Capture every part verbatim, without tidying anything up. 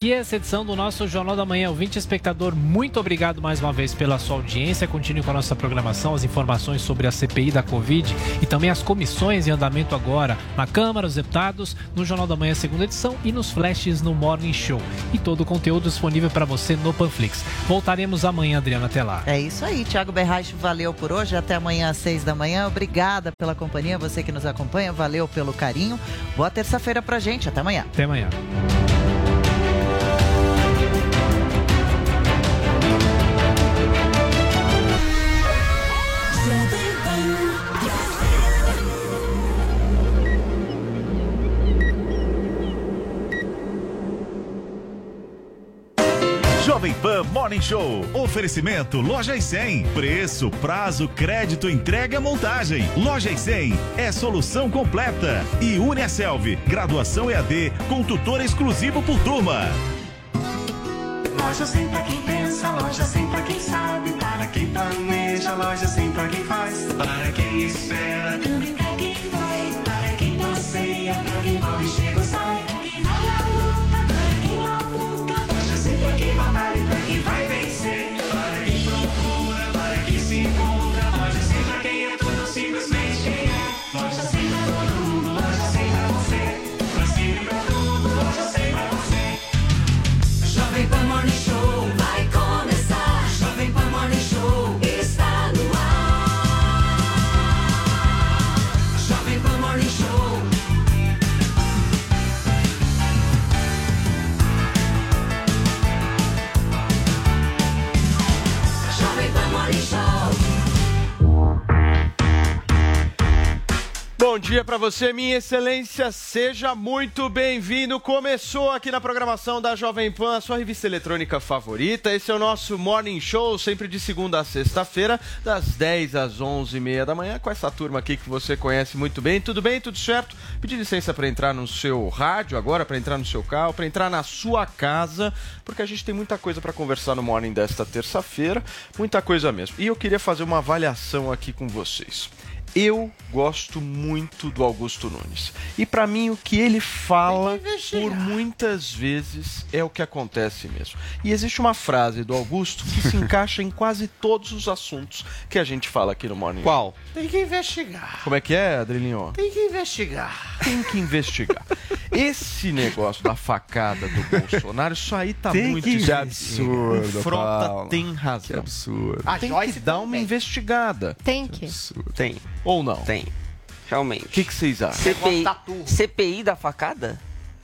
E essa edição do nosso Jornal da Manhã. Ouvinte espectador, muito obrigado mais uma vez pela sua audiência. Continue com a nossa programação, as informações sobre a C P I da Covid e também as comissões em andamento agora na Câmara dos Deputados, no Jornal da Manhã, segunda edição, e nos flashes no Morning Show. E todo o conteúdo disponível para você no Panflix. Voltaremos amanhã, Adriana, até lá. É isso aí, Thiago Berraich, valeu por hoje. Até amanhã às seis da manhã. Obrigada pela companhia, você que nos acompanha, valeu pelo carinho. Boa terça-feira pra gente, até amanhã. Até amanhã. Jovem Pan Morning Show. Oferecimento Lojas cem. Preço, prazo, crédito, entrega, montagem. Lojas cem é solução completa. E Uniaselv, graduação E A D com tutor exclusivo por turma. Loja cem pra quem pensa, loja cem pra quem sabe, para quem planeja, loja cem pra quem faz, para quem espera, também pra quem vai, para quem passeia, pra quem corre, chega ou sai, pra quem vai à luta, para quem labuta, loja cem pra quem batalha e pra quem vai vencer, para quem procura, para quem se encontra, loja cem pra quem é tudo simplesmente quem é, loja cem pra todo mundo, loja cem pra você, pra cima e pra tudo, loja cem pra você. Jovem Pan Morning Show vai começar. Jovem Pan Morning Show está no ar. Jovem Pan Morning Show. Jovem Pan Morning Show. Bom dia para você, minha excelência, seja muito bem-vindo. Começou aqui na programação da Jovem Pan, a sua revista eletrônica favorita. Esse é o nosso Morning Show, sempre de segunda a sexta-feira, das dez às onze e meia da manhã, com essa turma aqui que você conhece muito bem. Tudo bem? Tudo certo? Pedir licença para entrar no seu rádio agora, para entrar no seu carro, para entrar na sua casa, porque a gente tem muita coisa para conversar no Morning desta terça-feira, muita coisa mesmo. E eu queria fazer uma avaliação aqui com vocês. Eu gosto muito do Augusto Nunes. E para mim o que ele fala por muitas vezes é o que acontece mesmo. E existe uma frase do Augusto que se encaixa em quase todos os assuntos que a gente fala aqui no Morning. Qual? Tem que investigar. Como é que é, Adrilinho? Tem que investigar. Tem que investigar. Esse negócio da facada do Bolsonaro, isso aí tá tem muito que absurdo. O Frota Paulo. tem razão. Que absurdo. A Tem Joyce que dar uma também. investigada. Tem que. Tem, Ou não? tem. Realmente. O que que vocês acham? C P I, Tatu. C P I da facada?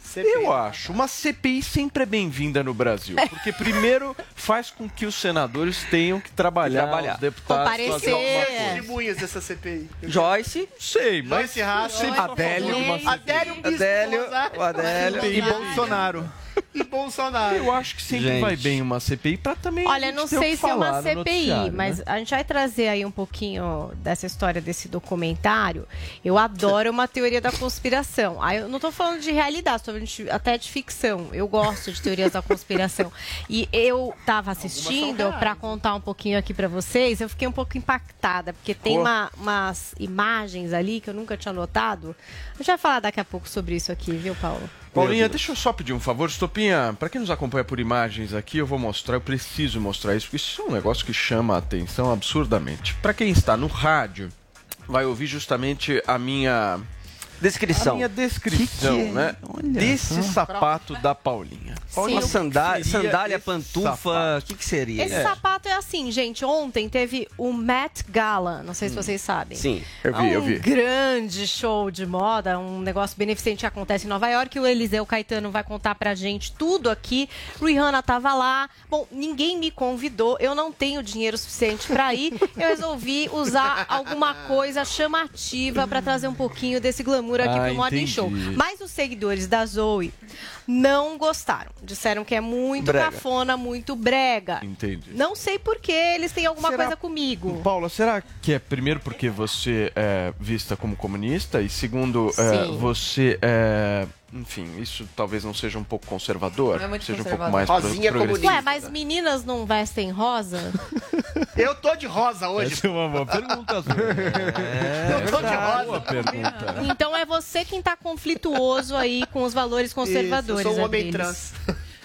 Eu acho. Uma C P I sempre é bem-vinda no Brasil. Porque, primeiro, faz com que os senadores tenham que trabalhar, Trabalhar. os deputados... Comparecer. fazer alguma coisa. É. Testemunhas dessa C P I. Eu Joyce, Sei, mas... Joyce Racha. sempre Adélio, uma C P I. Adélio Bispo Adélio, Gonzaga o Adélio e e Bolsonaro. e Bolsonaro. Eu acho que sempre Gente. vai bem uma C P I pra também... a Olha, gente não ter o sei que se é falar uma no C P I, noticiário, mas né? a gente vai trazer aí um pouquinho dessa história desse documentário. Eu adoro uma teoria da conspiração. Aí eu não tô falando de realidade, estou falando de- até de ficção. Eu gosto de teorias da conspiração. E eu tava assistindo, para contar um pouquinho aqui para vocês, eu fiquei um pouco impactada, porque tem Oh. uma- umas imagens ali que eu nunca tinha notado. A gente vai falar daqui a pouco sobre isso aqui, viu, Paulo? Paulinha, deixa eu só pedir um favor. Estopinha, pra quem nos acompanha por imagens aqui, eu vou mostrar, eu preciso mostrar isso, porque isso é um negócio que chama a atenção absurdamente. Pra quem está no rádio, vai ouvir justamente a minha... descrição. A minha descrição, Que que é? né? Olha Desse só. sapato da Paulinha. Uma Sim. sandália, seria sandália esse pantufa, sapato? o que, que seria? Esse É. sapato é assim, gente. Ontem teve o Met Gala, não sei se vocês sabem. Sim. Eu vi, É eu um vi. grande show de moda, um negócio beneficente que acontece em Nova York. O Eliseu Caetano vai contar pra gente tudo aqui. Rihanna tava lá. Bom, ninguém me convidou, eu não tenho dinheiro suficiente pra ir. Eu resolvi usar alguma coisa chamativa pra trazer um pouquinho desse glamour aqui Ah, pro Morning entendi. Show. Mas os seguidores da Zoe não gostaram. Disseram que é muito Brega. cafona, muito brega. Entendi. Não sei por que eles têm alguma Será- coisa comigo. Paula, será que é primeiro porque você é vista como comunista e segundo é, Sim. você é, enfim, isso talvez não seja um pouco conservador, Não é muito seja um conservador. pouco mais pro- Rosinha progressista. comunista. Ué, mas meninas não vestem rosa? Eu tô de rosa hoje. Essa é uma boa pergunta, Azul. Eu tô de rosa. Boa pergunta. Então é você quem tá conflituoso aí com os valores conservadores. Isso, eu sou um homem deles. trans.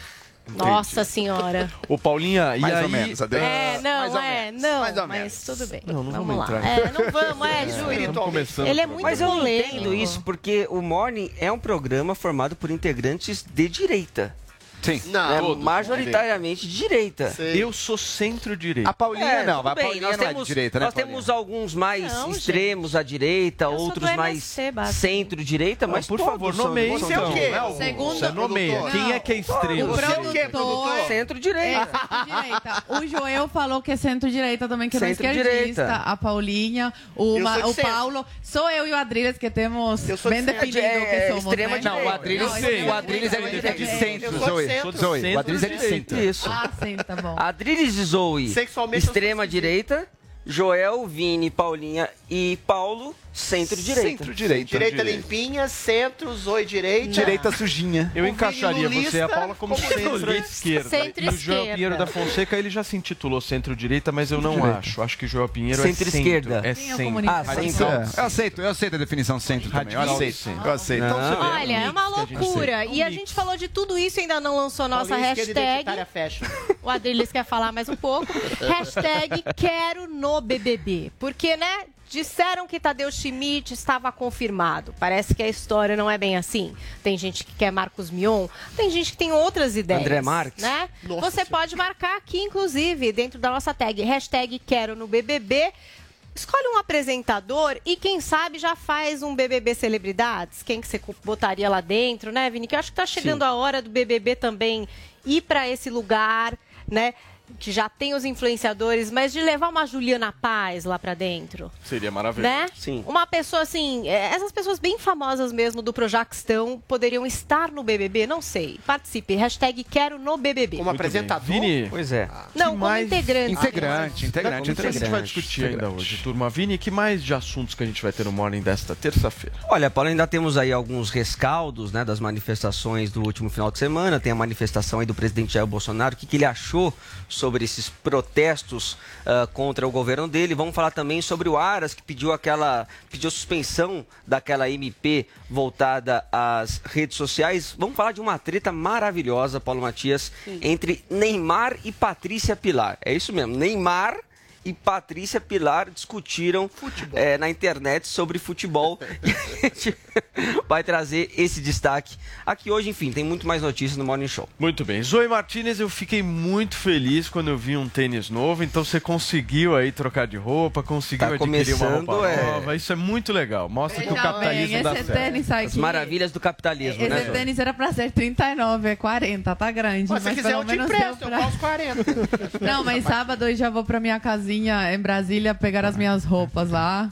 Nossa senhora. Ô, Paulinha, e Mais aí... ou menos, Adriana. É, não, Mais ou é, menos, não, mais ou mas menos. tudo bem. Não, não vamos, vamos lá. entrar. É, não vamos, é, Júlio. Estamos começando Ele é o muito Mas eu não polêmico. entendo isso, porque o Morning é um programa formado por integrantes de direita. Sim. É majoritariamente de direita. Eu sou centro-direita. A Paulinha É, não, tudo a bem, Paulinha nós não temos, é de direita, né, Nós Paulinha? temos alguns mais Não, extremos à direita, Eu sou outros do mais M S C, basicamente. centro-direita, mas por todos favor, são- nomeie são então. de direita. Segundo Você nomeia. Não. Quem é que é extremo? O Você- produtor é Centro-direita. centro-direita. O Joel falou que é centro-direita também, que não é Centro-direita. esquerdista. A Paulinha, o, Eu Ma- sou de o centro. Paulo. Sou eu e o Adriles que temos Eu sou de bem centro. definido É, o que é, somos, extrema né? direita. Não, o Adriles, Não, o Adriles é de, é de centro, Eu sou de Zoe. centro. Zoe, o Adriles é de centro. Isso. Ah, sim, tá bom. Adriles e Zoe, Sexualmente eu sou extrema-direita. Joel, Vini, Paulinha e Paulo, centro-direita. Centro-direita. Direita limpinha, centro, Zoe direita. Direita sujinha. Eu O encaixaria Vini você e a Lulista, Paula como comunista. centro-esquerda. Centro-esquerda. E o Joel Pinheiro da Fonseca, ele já se intitulou centro-direita, mas eu não Centro-direita. acho. Acho que o Joel Pinheiro Centro-esquerda. é centro. É Quem é o centro. comunista? Ah, sim. Então, eu aceito, eu aceito a definição centro também. Eu Radical aceito. centro. Eu aceito. Não. Então, você vê. Olha, é uma mix que a gente loucura. tem. E a gente falou de tudo isso e ainda não lançou nossa Paulinha, esquerda hashtag. identitária fashion. O Adriles quer falar mais um pouco. Hashtag quero no B B B. Porque, né? Disseram que Tadeu Schmidt estava confirmado. Parece que a história não é bem assim. Tem gente que quer Marcos Mion, tem gente que tem outras ideias. André Marques. Né? Nossa Você pode marcar aqui, inclusive, dentro da nossa tag. Hashtag quero no B B B. Escolhe um apresentador e quem sabe já faz um B B B Celebridades. Quem que você botaria lá dentro, né, Vini? Que eu acho que tá chegando a hora do B B B também ir para esse lugar, né? Que já tem os influenciadores, mas de levar uma Juliana Paz lá pra dentro, Seria maravilhoso. né? Sim. Uma pessoa assim, é, essas pessoas bem famosas mesmo do Projaquistão poderiam estar no B B B? Não sei. Participe. Hashtag quero no B B B. Como apresentador. Vini, Pois é. Não, que como mais- integrante. Integrante, integrante, Isso a gente vai integrante. discutir ainda Integrante. hoje, turma. Vini, que mais de assuntos que a gente vai ter no Morning desta terça-feira? Olha, Paulo, ainda temos aí alguns rescaldos, né, das manifestações do último final de semana. Tem a manifestação aí do presidente Jair Bolsonaro. O que, que ele achou sobre esses protestos ah, contra o governo dele? Vamos falar também sobre o Aras, que pediu aquela pediu suspensão daquela M P voltada às redes sociais. Vamos falar de uma treta maravilhosa, Paulo Matias, entre Neymar e Patrícia Pilar. É isso mesmo, Neymar e Patrícia Pilar discutiram eh, na internet sobre futebol. E a gente vai trazer esse destaque aqui hoje. Enfim, tem muito mais notícias no Morning Show. Muito bem. Zoe Martinez, eu fiquei muito feliz quando eu vi um tênis novo. Então você conseguiu aí trocar de roupa, conseguiu Tá adquirir uma começando, roupa é. nova. Isso é muito legal. Mostra que o Veja capitalismo bem, dá esse certo. tênis As aqui... maravilhas do capitalismo, né, Esse Zoe? tênis era pra ser trinta e nove, é quarenta, tá grande. Se você mas quiser, pelo eu te menos empresto. deu Eu pra- pago quarenta. Não, mas sábado eu já vou pra minha casinha em Brasília pegar as minhas roupas lá.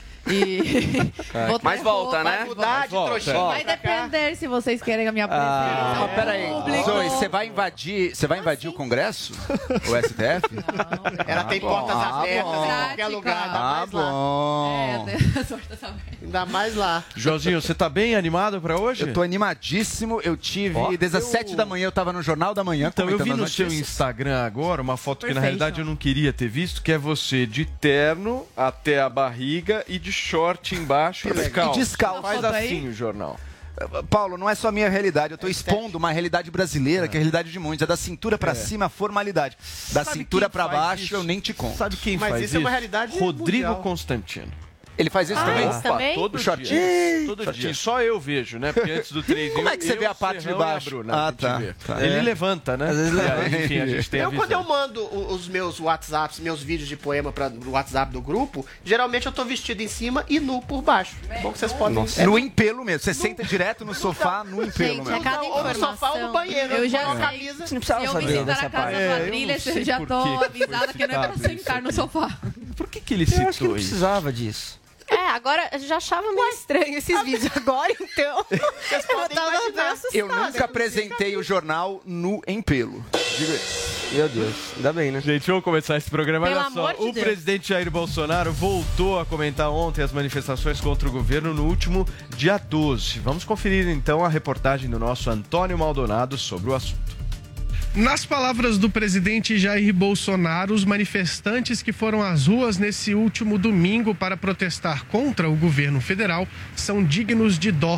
E. Vou ter Mas volta, roupa, né? Vai mudar de volta. trouxinha Vai pra cá. depender se vocês querem a minha presença. Ah, ao Peraí, público. Zoe, você vai invadir, você vai invadir o Congresso? O S T F? Ela tem bom, portas ah, abertas bom. em qualquer lugar. Ainda Ah, mais lá. bom. É, as portas abertas. Ainda mais lá. Joãozinho, você tá bem animado pra hoje? Eu tô animadíssimo. Eu tive, Ó, desde as eu- sete da manhã, eu tava no Jornal da Manhã Então, eu vi comentando no as seu notícias. Instagram agora uma foto que na Perfeito. realidade eu não queria ter visto, que é você de terno até a barriga e de short embaixo e descalço. E descalço. Faz Foto aí? assim o jornal. Paulo, não é só a minha realidade, eu tô expondo uma realidade brasileira, que é a realidade de muitos. É da cintura pra cima, a formalidade. Da Sabe cintura quem pra faz baixo, isso? eu nem te conto. Sabe quem Mas faz isso é uma realidade Rodrigo mundial. Constantino. Ele faz isso Ah, também? isso também? Todo O dia. shortinho? Todo Shortinho. dia. Só eu vejo, né? Porque antes do três Como é que você eu, vê a parte de Serrão e a baixo? Bruna, Ah, a gente tá, vê. tá. Ele É. levanta, né? Às vezes E aí, levanta. enfim, a gente tem a Eu, quando eu visão. mando o- os meus WhatsApps, meus vídeos de poema para o WhatsApp do grupo, geralmente eu tô vestido em cima e nu por baixo. Bom que vocês podem... É, No empelo mesmo. Você senta direto no sofá, no empelo Gente, mesmo. é cada ou no sofá ou no informação. banheiro. Eu já põe uma sei. camisa. Você não precisava Se eu saber visitar dessa a casa parte. É, do eu Adriles, não sei eu já por tô que foi avisada que não é pra citado sentar isso no aqui. sofá. Por que, que ele Eu acho que citou não isso? precisava disso. É, agora eu já achava meio estranho esses vídeos agora, então. Vocês Eu podem tava meio imaginar. assustada. Eu nunca apresentei o jornal no empelo. Diga isso. Meu Deus, ainda bem, né? Gente, vamos começar esse programa. Pelo Olha só, amor de o Deus. presidente Jair Bolsonaro voltou a comentar ontem as manifestações contra o governo no último dia doze. Vamos conferir então a reportagem do nosso Antônio Maldonado sobre o assunto. Nas palavras do presidente Jair Bolsonaro, os manifestantes que foram às ruas nesse último domingo para protestar contra o governo federal são dignos de dó.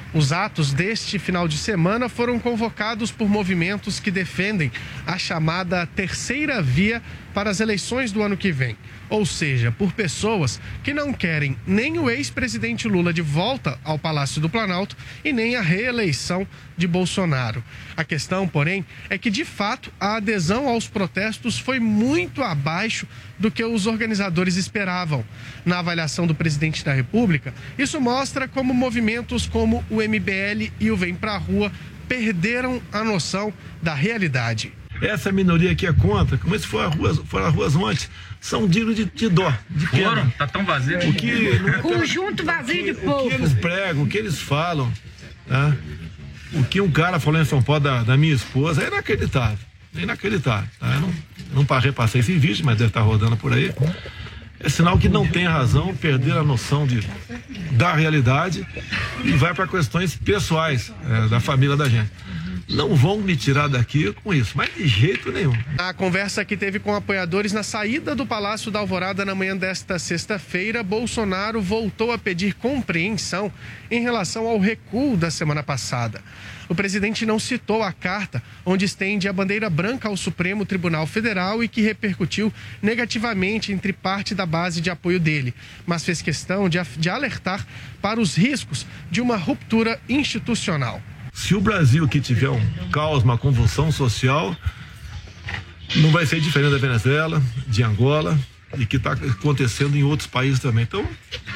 Os atos deste final de semana foram convocados por movimentos que defendem a chamada terceira via para as eleições do ano que vem. Ou seja, por pessoas que não querem nem o ex-presidente Lula de volta ao Palácio do Planalto e nem a reeleição de Bolsonaro. A questão, porém, é que, de fato, a adesão aos protestos foi muito abaixo do que os organizadores esperavam. Na avaliação do presidente da República, isso mostra como movimentos como o M B L e o Vem Pra Rua perderam a noção da realidade. Essa minoria que é contra, como se foram as ruas, foram as ruas ontem, são dignos de, de dó, de pena. Foram? Tá tão vazio. O que, é Conjunto vazio de povo. O que eles pregam, o que eles falam, tá? O que um cara falou em São Paulo da, da minha esposa é inacreditável. É inacreditável. Tá? Eu não, não parei, passei esse vídeo, mas deve estar rodando por aí. É sinal que não tem razão, perder a noção de, da realidade e vai para questões pessoais é, da família da gente. Não vão me tirar daqui com isso, mas de jeito nenhum. Na conversa que teve com apoiadores na saída do Palácio da Alvorada na manhã desta sexta-feira, Bolsonaro voltou a pedir compreensão em relação ao recuo da semana passada. O presidente não citou a carta onde estende a bandeira branca ao Supremo Tribunal Federal e que repercutiu negativamente entre parte da base de apoio dele, mas fez questão de, de alertar para os riscos de uma ruptura institucional. Se o Brasil que tiver um caos, uma convulsão social, não vai ser diferente da Venezuela, de Angola e que está acontecendo em outros países também. Então,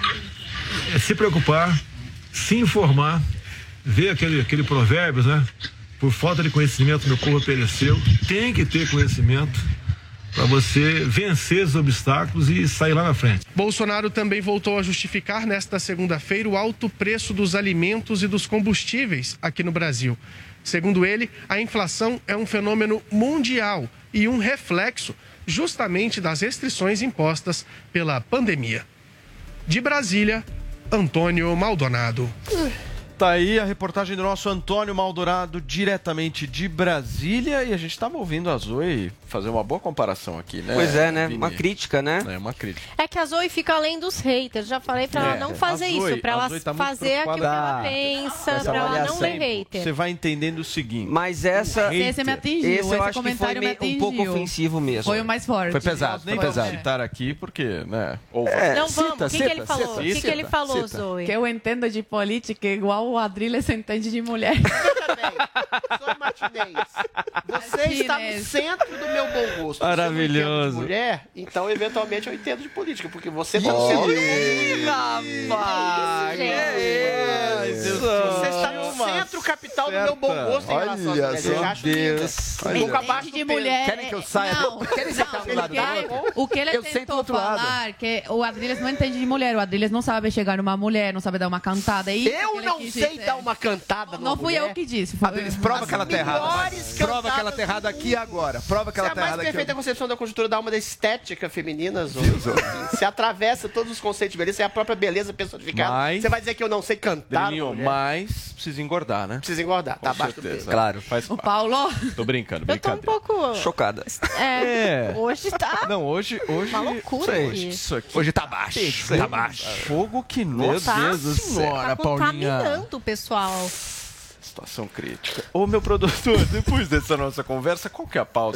é se preocupar, se informar, ver aquele, aquele provérbio, né? Por falta de conhecimento, meu povo pereceu. Tem que ter conhecimento para você vencer os obstáculos e sair lá na frente. Bolsonaro também voltou a justificar nesta segunda-feira o alto preço dos alimentos e dos combustíveis aqui no Brasil. Segundo ele, a inflação é um fenômeno mundial e um reflexo justamente das restrições impostas pela pandemia. De Brasília, Antônio Maldonado. Tá aí a reportagem do nosso Antônio Maldonado, diretamente de Brasília, e a gente estava ouvindo a Zoe fazer uma boa comparação aqui, né? Pois é, né? Vini? Uma crítica, né? É, uma crítica. É que a Zoe fica além dos haters. Já falei pra ela É, não fazer a Zoe- isso, pra a ela Zoe tá muito fazer aquilo que ela preocupada pensa, essa pra ela não avaliação. ver hater. Você vai entendendo o seguinte. Mas essa... Esse me atingiu, Esse eu esse acho que foi comentário me meio- um atingiu. pouco ofensivo mesmo. Foi o mais forte. Foi pesado, Nem foi vamos pesado. citar aqui, porque, né? Ou É, Não, vamos. cita, O que, que cita, ele falou? cita, O que, que cita, ele falou, cita. Zoe? Que eu entendo de política igual o Adriles entende de mulher. Veja bem, Zoe Martinez, você está no Martinez. centro do meu bom gosto. Maravilhoso. Você não entende de mulher, então eventualmente eu entendo de política, porque você está no Ih, centro do rapaz! Que isso, isso? Você está no centro capital do meu bom gosto em relação às Olha mulheres. Eu só, acho Deus. linda. Um pouco abaixo Entende do de peso. mulher. Querem que eu saia? Não, Querem sentar do ele lado da quer- outra? O que ele Eu sento do tentou outro lado. falar que o Adriles não entende de mulher. O Adriles não sabe chegar numa mulher, não sabe dar uma cantada. É isso que Eu ele não quis sei dizer. dar uma cantada numa Não fui mulher. eu que disse. Foi Adriles, prova que ela tá errada. melhores Prova que ela cantadas tá errada aqui agora. Prova que Você ela é a tá mais errada aqui perfeita agora. concepção da conjuntura da alma da estética feminina, Zoe. Você atravessa todos os conceitos de beleza, você é a própria beleza personificada. Mas- Você vai dizer que eu não sei cantar. Delinho, mulher? mas precisa engordar, né? Precisa engordar, tá Com abaixo do certeza. peso. Claro. Faz O parte. Paulo, Tô brincando, Eu tô um brincadeira. pouco... Chocada. É, É. hoje tá... Não, hoje... hoje Uma loucura hoje, aqui. Isso aqui. Hoje tá baixo. Tá baixo. Fogo que Meu nossa Deus do céu. senhora, Tá Paulinha. contaminando o pessoal. Situação crítica. Ô, meu produtor, depois dessa nossa conversa, qual que é a pauta?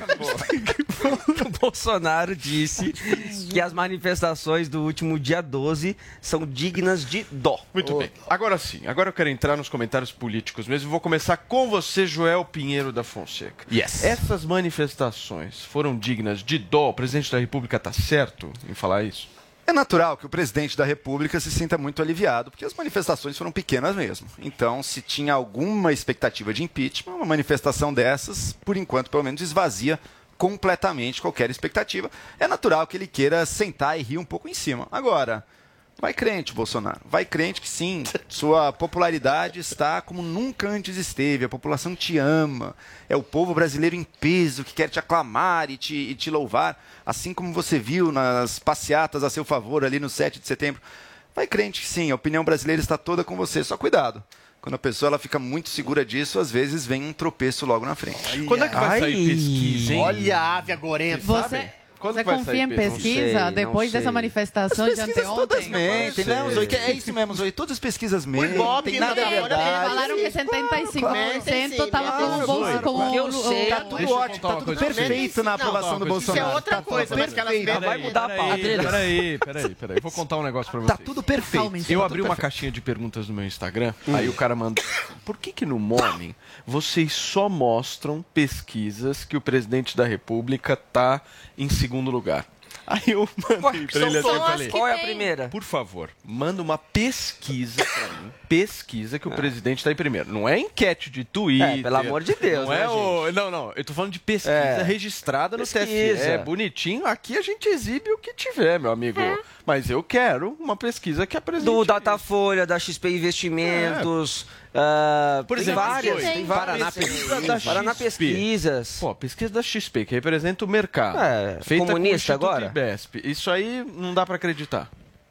O Bolsonaro disse que as manifestações do último dia doze são dignas de dó. Muito bem. Agora sim, agora eu quero entrar nos comentários políticos mesmo. Vou começar com você, Joel Pinheiro da Fonseca. Yes. Essas manifestações foram dignas de dó? O presidente da República está certo em falar isso? É natural que o presidente da República se sinta muito aliviado, porque as manifestações foram pequenas mesmo. Então, se tinha alguma expectativa de impeachment, uma manifestação dessas, por enquanto, pelo menos, esvazia completamente qualquer expectativa. É natural que ele queira sentar e rir um pouco em cima. Agora, vai crente, Bolsonaro. Vai crente que sim, sua popularidade está como nunca antes esteve. A população te ama. É o povo brasileiro em peso que quer te aclamar e te, e te louvar. Assim como você viu nas passeatas a seu favor ali no sete de setembro. Vai crente que sim, a opinião brasileira está toda com você. Só cuidado. Quando a pessoa ela fica muito segura disso, às vezes vem um tropeço logo na frente. Quando é que vai Ai. sair pesquisa, hein? Olha a ave agorenta. você, Sabe? Quando Você vai confia sair em pesquisa? pesquisa? Não sei, Depois não sei. dessa manifestação As de pesquisas todas anteontem? mentem, né, sei. Zoe? Que É isso mesmo, Zoe. Todas as pesquisas mentem, Ibope tem nada não é tem, verdade. Falaram que setenta e cinco por cento claro. tava com o bolso com Porque eu o... sei. Tá tudo Deixa eu ótimo, contar tá uma tudo coisa pra perfeito vocês. na Não, aprovação do não, Isso é Bolsonaro. outra Tá coisa, tudo mas que elas perfeito. vai mudar a pauta. Peraí, peraí, peraí. Vou contar um negócio pra vocês. Tá tudo perfeito. Calma, Eu Tá abri tudo uma perfeito. caixinha de perguntas no meu Instagram, aí o cara mandou: por que que no Morning vocês só mostram pesquisas que o presidente da República tá em segundo lugar? Aí eu mandei pra ele assim, eu falei: Qual é a primeira? por favor, manda uma pesquisa pra mim. Pesquisa que o presidente está em primeiro. Não é enquete de Twitter. É, pelo amor de Deus, Não é né, o... Não, não. Eu tô falando de pesquisa É. registrada no T S E. Pesquisa. É bonitinho. Aqui a gente exibe o que tiver, meu amigo. Mas eu quero uma pesquisa que apresente. Do Datafolha, da X P Investimentos. ah, Por tem exemplo, várias. Zoe, Tem várias. Paraná Pesquisa da Paraná X P. Pesquisas. Pô, pesquisa da X P, que representa o mercado. É, feita comunista com o Instituto agora? Ibesp. Isso aí não dá pra acreditar.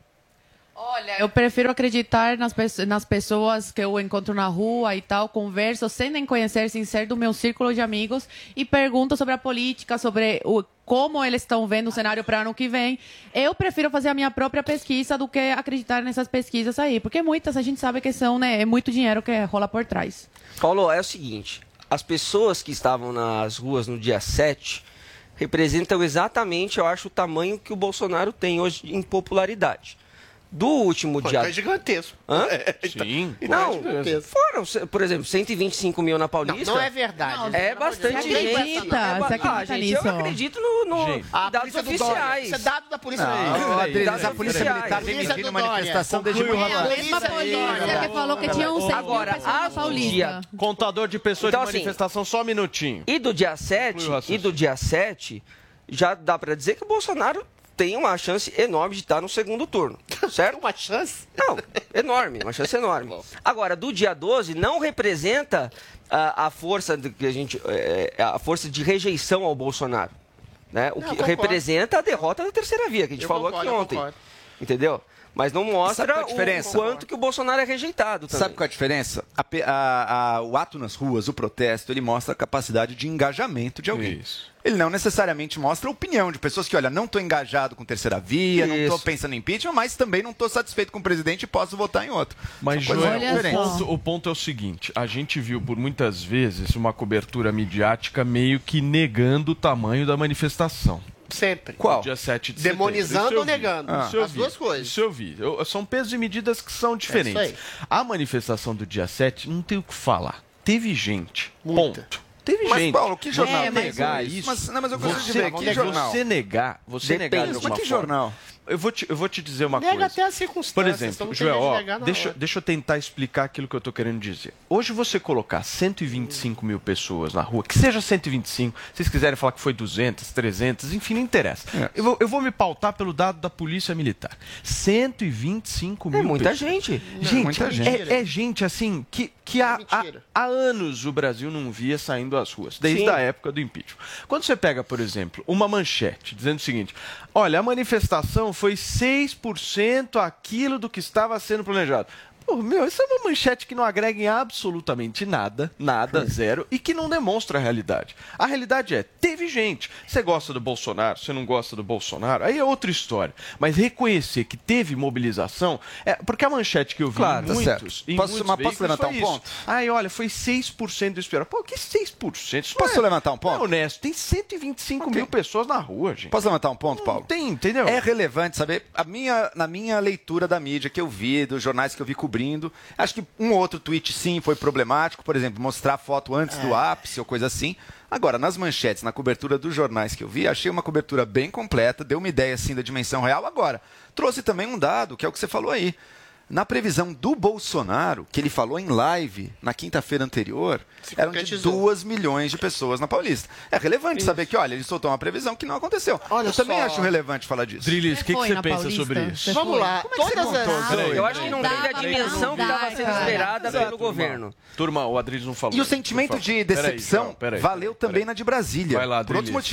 Olha, eu prefiro acreditar nas, pe- nas pessoas que eu encontro na rua e tal, converso sem nem conhecer, sem ser do meu círculo de amigos e pergunto sobre a política, sobre o, como eles estão vendo o cenário para ano que vem. Eu prefiro fazer a minha própria pesquisa do que acreditar nessas pesquisas aí, porque muitas a gente sabe que são, né, é muito dinheiro que rola por trás. Paulo, é o seguinte, as pessoas que estavam nas ruas no dia sete representam exatamente, eu acho, o tamanho que o Bolsonaro tem hoje em popularidade. Do último Pô, dia... então é gigantesco. Hã? Sim. Não, gigantesco. foram, por exemplo, cento e vinte e cinco mil na Paulista. Não, não é verdade. É bastante Você gente. acredita? É ba- Você acredita ah, gente, nisso? eu acredito no, no Gente. A em dados polícia do Dória. oficiais. Isso é dado da polícia. Não, Não, Adriles, dados a polícia oficiais. militar vem Polícia medindo do Dória. manifestação desde Conclui o muito É a rapaz. mesma polícia que falou que tinha uns cem Agora, mil pessoas na as do Paulista. dia- Contador de pessoas Então, de assim, manifestação, só um minutinho. E do dia sete, Conclui o raciocínio. e do dia sete, já dá para dizer que o Bolsonaro tem uma chance enorme de estar no segundo turno, certo? Uma chance? Não, enorme, uma chance enorme. Agora, do dia doze não representa a, a força de, que a gente, é, a força de rejeição ao Bolsonaro, né? O Não, que concordo. representa a derrota da terceira via que a gente Eu falou concordo, aqui eu ontem, concordo. entendeu? Mas não Sabe mostra qual a diferença? o quanto que o Bolsonaro é rejeitado também. Sabe qual é a diferença? A pe- a- a- o ato nas ruas, o protesto, ele mostra a capacidade de engajamento de alguém. Isso. Ele não necessariamente mostra a opinião de pessoas que, olha, não estou engajado com terceira via, não estou Isso. pensando em impeachment, mas também não estou satisfeito com o presidente e posso votar em outro. Mas, São coisas Joel, o diferentes. ponto, o ponto é o seguinte: a gente viu por muitas vezes uma cobertura midiática meio que negando o tamanho da manifestação. Sempre. Qual? Dia sete de Demonizando setembro. Isso eu ou vi. negando? Ah. Isso eu As vi. duas coisas. Isso eu vi. Eu- são pesos e medidas que são diferentes. É isso A manifestação do dia sete, não tem o que falar. Teve gente. Muita. Ponto. Teve Mas, gente. Paulo, que jornal É, tem mas- negar isso? isso. Mas, não, mas eu gostaria de Você, ver, que jornal? você negar, você Depende. negar de Mas alguma que forma. jornal? Eu vou te, eu vou te dizer uma Nega coisa. até as circunstâncias. Por então exemplo, não tem Joel, jeito de ó, negar na deixa, hora. deixa eu tentar explicar aquilo que eu estou querendo dizer. Hoje você colocar cento e vinte e cinco mil pessoas na rua, que seja cento e vinte e cinco, se vocês quiserem falar que foi duzentos, trezentos, enfim, não interessa. É. Eu, vou, eu vou me pautar pelo dado da Polícia Militar. cento e vinte e cinco mil É muita pessoas. gente. Gente, muita gente. É, é gente assim que, que há, há, Mentira. há anos o Brasil não via saindo às ruas, desde Sim. a época do impeachment. Quando você pega, por exemplo, uma manchete dizendo o seguinte: olha, a manifestação foi seis por cento aquilo do que estava sendo planejado. Pô, meu, isso é uma manchete que não agrega em absolutamente nada, nada, zero, e que não demonstra a realidade. A realidade é, teve gente. Você gosta do Bolsonaro, você não gosta do Bolsonaro, aí é outra história. Mas reconhecer que teve mobilização, é porque a manchete que eu vi Claro, em tá muitos, certo. em Posso- muitos mas posso veículos levantar foi um isso. ponto? Ai, olha, foi seis por cento do esperado. Pô, que seis por cento? Isso Posso não é- levantar um ponto? Não é honesto. Tem cento e vinte e cinco Ok. mil pessoas na rua, gente. Posso levantar um ponto, Não Paulo? tem, entendeu? É relevante saber, a minha, na minha leitura da mídia que eu vi, dos jornais que eu vi cobrindo, acho que um ou outro tweet sim foi problemático, por exemplo, mostrar foto antes do ápice ou coisa assim. Agora, nas manchetes, na cobertura dos jornais que eu vi, achei uma cobertura bem completa, deu uma ideia assim da dimensão real. Agora, trouxe também um dado, que é o que você falou aí. Na previsão do Bolsonaro, que ele falou em live na quinta-feira anterior, Se eram de concretizou. duas milhões de pessoas na Paulista. É relevante saber que, olha, ele soltou uma previsão que não aconteceu. Olha eu também só. acho relevante falar disso. Drilis, o Você que, que foi você na pensa Paulista? sobre isso? Você Vamos foi? lá. Como é que você Todas contou, as... Zoe? Eu acho que não Dá teve a pra dimensão que perguntar, estava sendo cara. esperada Exato, pelo turma. governo. Turma, o Adriles não falou. E o sentimento Por favor. de decepção Peraí, João, peraí, valeu peraí, também peraí. na de Brasília, Vai lá, por outros Drilis. motivos.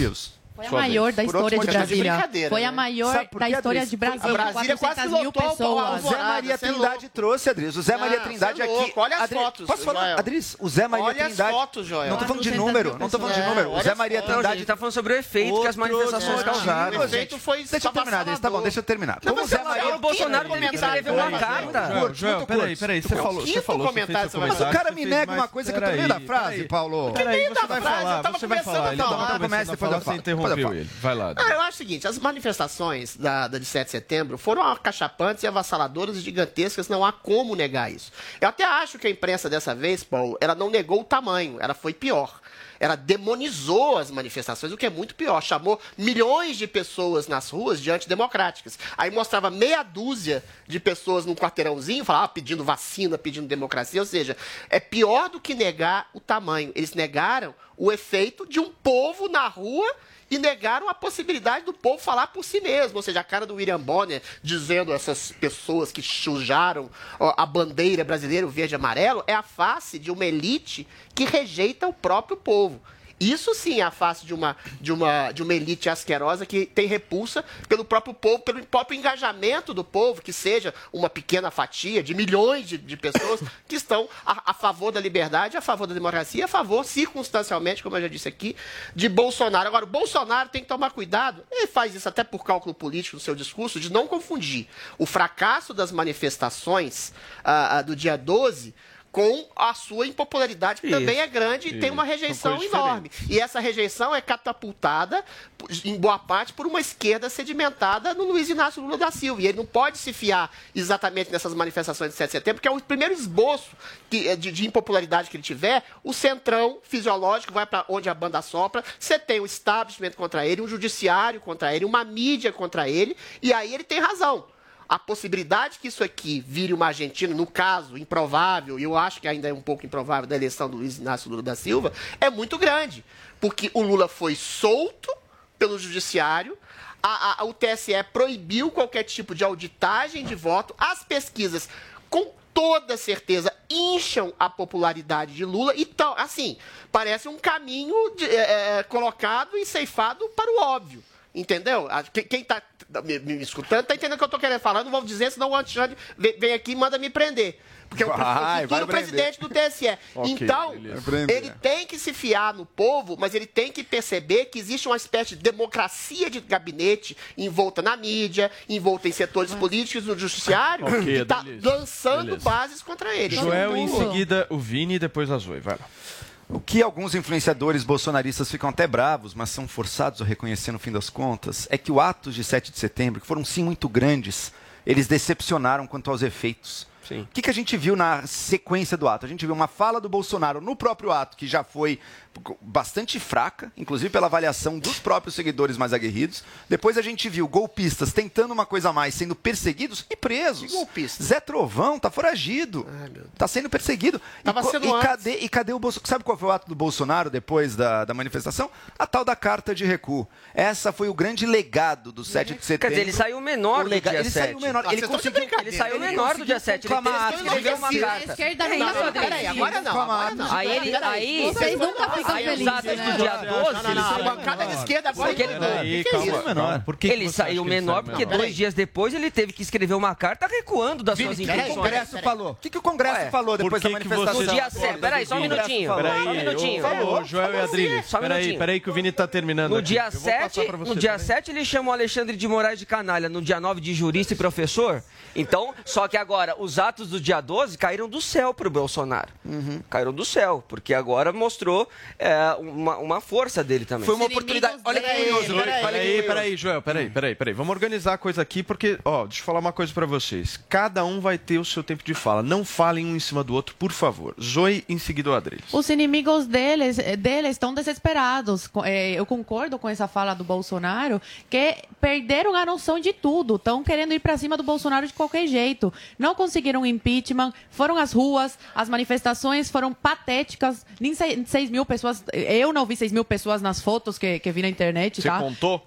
Foi a maior da história de Brasília. Foi a maior da história de Brasília. Brasília quase mil pessoas. O Zé Maria Trindade trouxe, Adris. O Zé Maria Trindade aqui. Olha as Adri, fotos. Posso falar? Adris, o Zé Maria Olha Trindade. as fotos, Joel. Não tô falando de número. Não tô falando de número. O Zé Maria Trindade. A gente tá falando sobre o efeito que as manifestações causaram. O efeito foi. Deixa eu terminar, Adris. Tá bom, deixa eu terminar. Como o Zé Maria. O Bolsonaro teve que escrever uma carta. Joel, peraí, peraí. Você falou. Você falou. Mas o cara me nega uma coisa que eu tô no meio da frase, Paulo. Peraí, você vai falar. Você vai falar. Ele tava começando a falar. Você interrompeu ele. Vai lá. Ah, eu acho o seguinte, as manifestações da, da de sete de setembro foram acachapantes e avassaladoras e gigantescas, não há como negar isso. Eu até acho que a imprensa dessa vez, Paulo, ela não negou o tamanho, ela foi pior. Ela demonizou as manifestações, o que é muito pior. Chamou milhões de pessoas nas ruas de antidemocráticas. Aí mostrava meia dúzia de pessoas num quarteirãozinho, falava, ah, pedindo vacina, pedindo democracia. Ou seja, é pior do que negar o tamanho. Eles negaram o efeito de um povo na rua e negaram a possibilidade do povo falar por si mesmo. Ou seja, a cara do William Bonner dizendo essas pessoas que sujaram ó, a bandeira brasileira, o verde e amarelo, é a face de uma elite que rejeita o próprio povo. Isso sim é a face de uma, de uma, de uma elite asquerosa que tem repulsa pelo próprio povo, pelo próprio engajamento do povo, que seja uma pequena fatia de milhões de, de pessoas que estão a, a favor da liberdade, a favor da democracia, a favor, circunstancialmente, como eu já disse aqui, de Bolsonaro. Agora, o Bolsonaro tem que tomar cuidado, ele faz isso até por cálculo político no seu discurso, de não confundir o fracasso das manifestações ah, ah, do dia doze com a sua impopularidade, que isso, também é grande e isso, tem uma rejeição enorme. E essa rejeição é catapultada, em boa parte, por uma esquerda sedimentada no Luiz Inácio Lula da Silva. E ele não pode se fiar exatamente nessas manifestações de sete de setembro, porque é o primeiro esboço de, de, de impopularidade que ele tiver, o centrão fisiológico vai para onde a banda sopra, você tem o establishment contra ele, um judiciário contra ele, uma mídia contra ele, e aí ele tem razão. A possibilidade que isso aqui vire uma Argentina, no caso, improvável, e eu acho que ainda é um pouco improvável, da eleição do Luiz Inácio Lula da Silva, é muito grande. Porque o Lula foi solto pelo judiciário, a, a, o T S E proibiu qualquer tipo de auditagem de voto, as pesquisas, com toda certeza, incham a popularidade de Lula. Então, assim, parece um caminho de, é, colocado e ceifado para o óbvio. Entendeu? Quem está me, me escutando está entendendo o que eu estou querendo falar. Eu não vou dizer, senão o Alexandre vem aqui e manda me prender. Porque vai, é o futuro presidente do T S E. Okay, então, ele tem que se fiar no povo, mas ele tem que perceber que existe uma espécie de democracia de gabinete envolta na mídia, envolta em setores políticos, no judiciário, okay, que está lançando beleza. bases contra ele. Joel, em seguida o Vini e depois a Zoe. Vai lá. O que alguns influenciadores bolsonaristas ficam até bravos, mas são forçados a reconhecer no fim das contas, é que os atos de sete de setembro, que foram sim muito grandes, eles decepcionaram quanto aos efeitos. Sim. O que, que a gente viu na sequência do ato? A gente viu uma fala do Bolsonaro no próprio ato, que já foi bastante fraca, inclusive pela avaliação dos próprios seguidores mais aguerridos. Depois a gente viu golpistas tentando uma coisa a mais, sendo perseguidos e presos. Zé Trovão tá foragido, Ai, tá sendo perseguido. Tava e, sendo e, cadê, e cadê o Bolsonaro? Sabe qual foi o ato do Bolsonaro depois da, da manifestação? A tal da carta de recuo. Essa foi o grande legado do sete de setembro. Quer dizer, ele saiu menor do dia ele sete. Saiu menor. Ah, ele conseguiu, ele saiu ele menor do dia sete. Ele escreveu uma carta. Peraí, agora não, agora não. Aí ele... Aí, vocês nunca ficam aí felizes, os atos né? do dia doze... Não, não, não. A bancada de esquerda agora... Porque ele, Peraí, que calma, que é isso? menor. Por que ele que saiu ele menor saiu porque menor? dois dias depois ele teve que escrever uma carta recuando das Vini, suas o que intenções. o Congresso falou? O que, que o Congresso Ué, falou depois da manifestação? No dia sete, peraí, só um minutinho. Peraí, só um minutinho. Falou, Joel e Adriles. Só um Peraí, minutinho. peraí que o Vini tá terminando. No aqui. dia sete, no dia sete ele chamou Alexandre de Moraes de canalha, no dia nove de jurista e professor. Então, só que agora, os atos do dia doze caíram do céu pro Bolsonaro. Uhum. Caíram do céu, porque agora mostrou é, uma, uma força dele também. Foi uma oportunidade. Olha que curioso. Peraí, peraí, Joel, peraí, peraí, peraí. Vamos organizar a coisa aqui, porque, ó, deixa eu falar uma coisa pra vocês. Cada um vai ter o seu tempo de fala. Não falem um em cima do outro, por favor. Zoe, em seguida o Adriles. Os inimigos deles, deles estão desesperados. Eu concordo com essa fala do Bolsonaro, que perderam a noção de tudo. Estão querendo ir pra cima do Bolsonaro de qualquer jeito. Não conseguiram impeachment, foram às ruas, as manifestações foram patéticas. Nem seis mil pessoas, eu não vi seis mil pessoas nas fotos que, que vi na internet, Você tá? contou?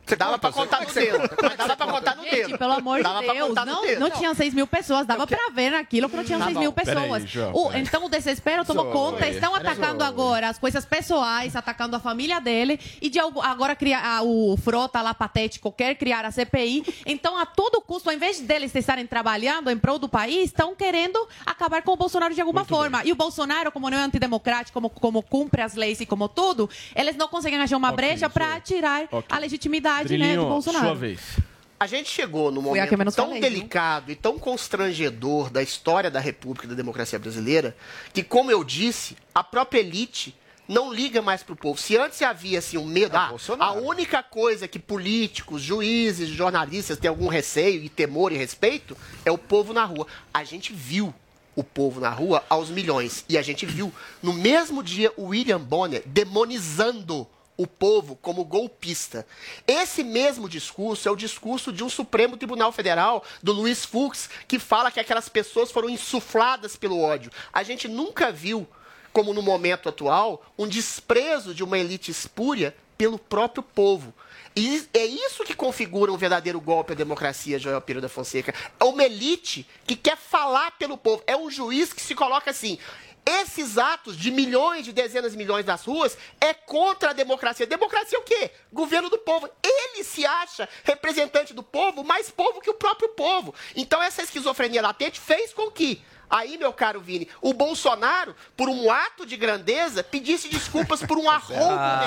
Você dava pra contar no dedo. Mas dava pra contar no dedo. Gente, pelo amor Dava de pra Deus, contar no não, dedo. não tinha seis mil pessoas, dava pra ver naquilo que não tinha Tá seis bom. mil Peraí, pessoas. João, O- peraí. então o desespero tomou Zoe, conta, estão peraí, atacando Zoe. agora as coisas pessoais, atacando a família dele, e de algo- agora cria, a- o Frota lá patético quer criar a C P I. Então, a todo custo, ao invés deles estarem trabalhando em prol do país, estão querendo acabar com o Bolsonaro de alguma Muito forma. E o Bolsonaro, como não é antidemocrático, como, como cumpre as leis e como tudo, eles não conseguem achar uma Ok, brecha para Zoe. tirar Ok. a legitimidade, né, do Drilinho, Bolsonaro. sua vez. A gente chegou num Fui a que momento menos tão falei, viu? delicado e tão constrangedor da história da República e da democracia brasileira que, como eu disse, a própria elite não liga mais pro povo. Se antes havia assim, um medo, ah, a única coisa que políticos, juízes, jornalistas têm algum receio e temor e respeito é o povo na rua. A gente viu o povo na rua aos milhões. E a gente viu, no mesmo dia, o William Bonner demonizando o povo como golpista. Esse mesmo discurso é o discurso de um Supremo Tribunal Federal, do Luiz Fux, que fala que aquelas pessoas foram insufladas pelo ódio. A gente nunca viu, como no momento atual, um desprezo de uma elite espúria pelo próprio povo. E é isso que configura um verdadeiro golpe à democracia, Joel Pereira da Fonseca. É uma elite que quer falar pelo povo. É um juiz que se coloca assim: esses atos de milhões, de dezenas de milhões nas ruas é contra a democracia. Democracia é o quê? Governo do povo. Ele se acha representante do povo, mais povo que o próprio povo. Então essa esquizofrenia latente fez com que, aí, meu caro Vini, o Bolsonaro, por um ato de grandeza, pedisse desculpas por um arroubo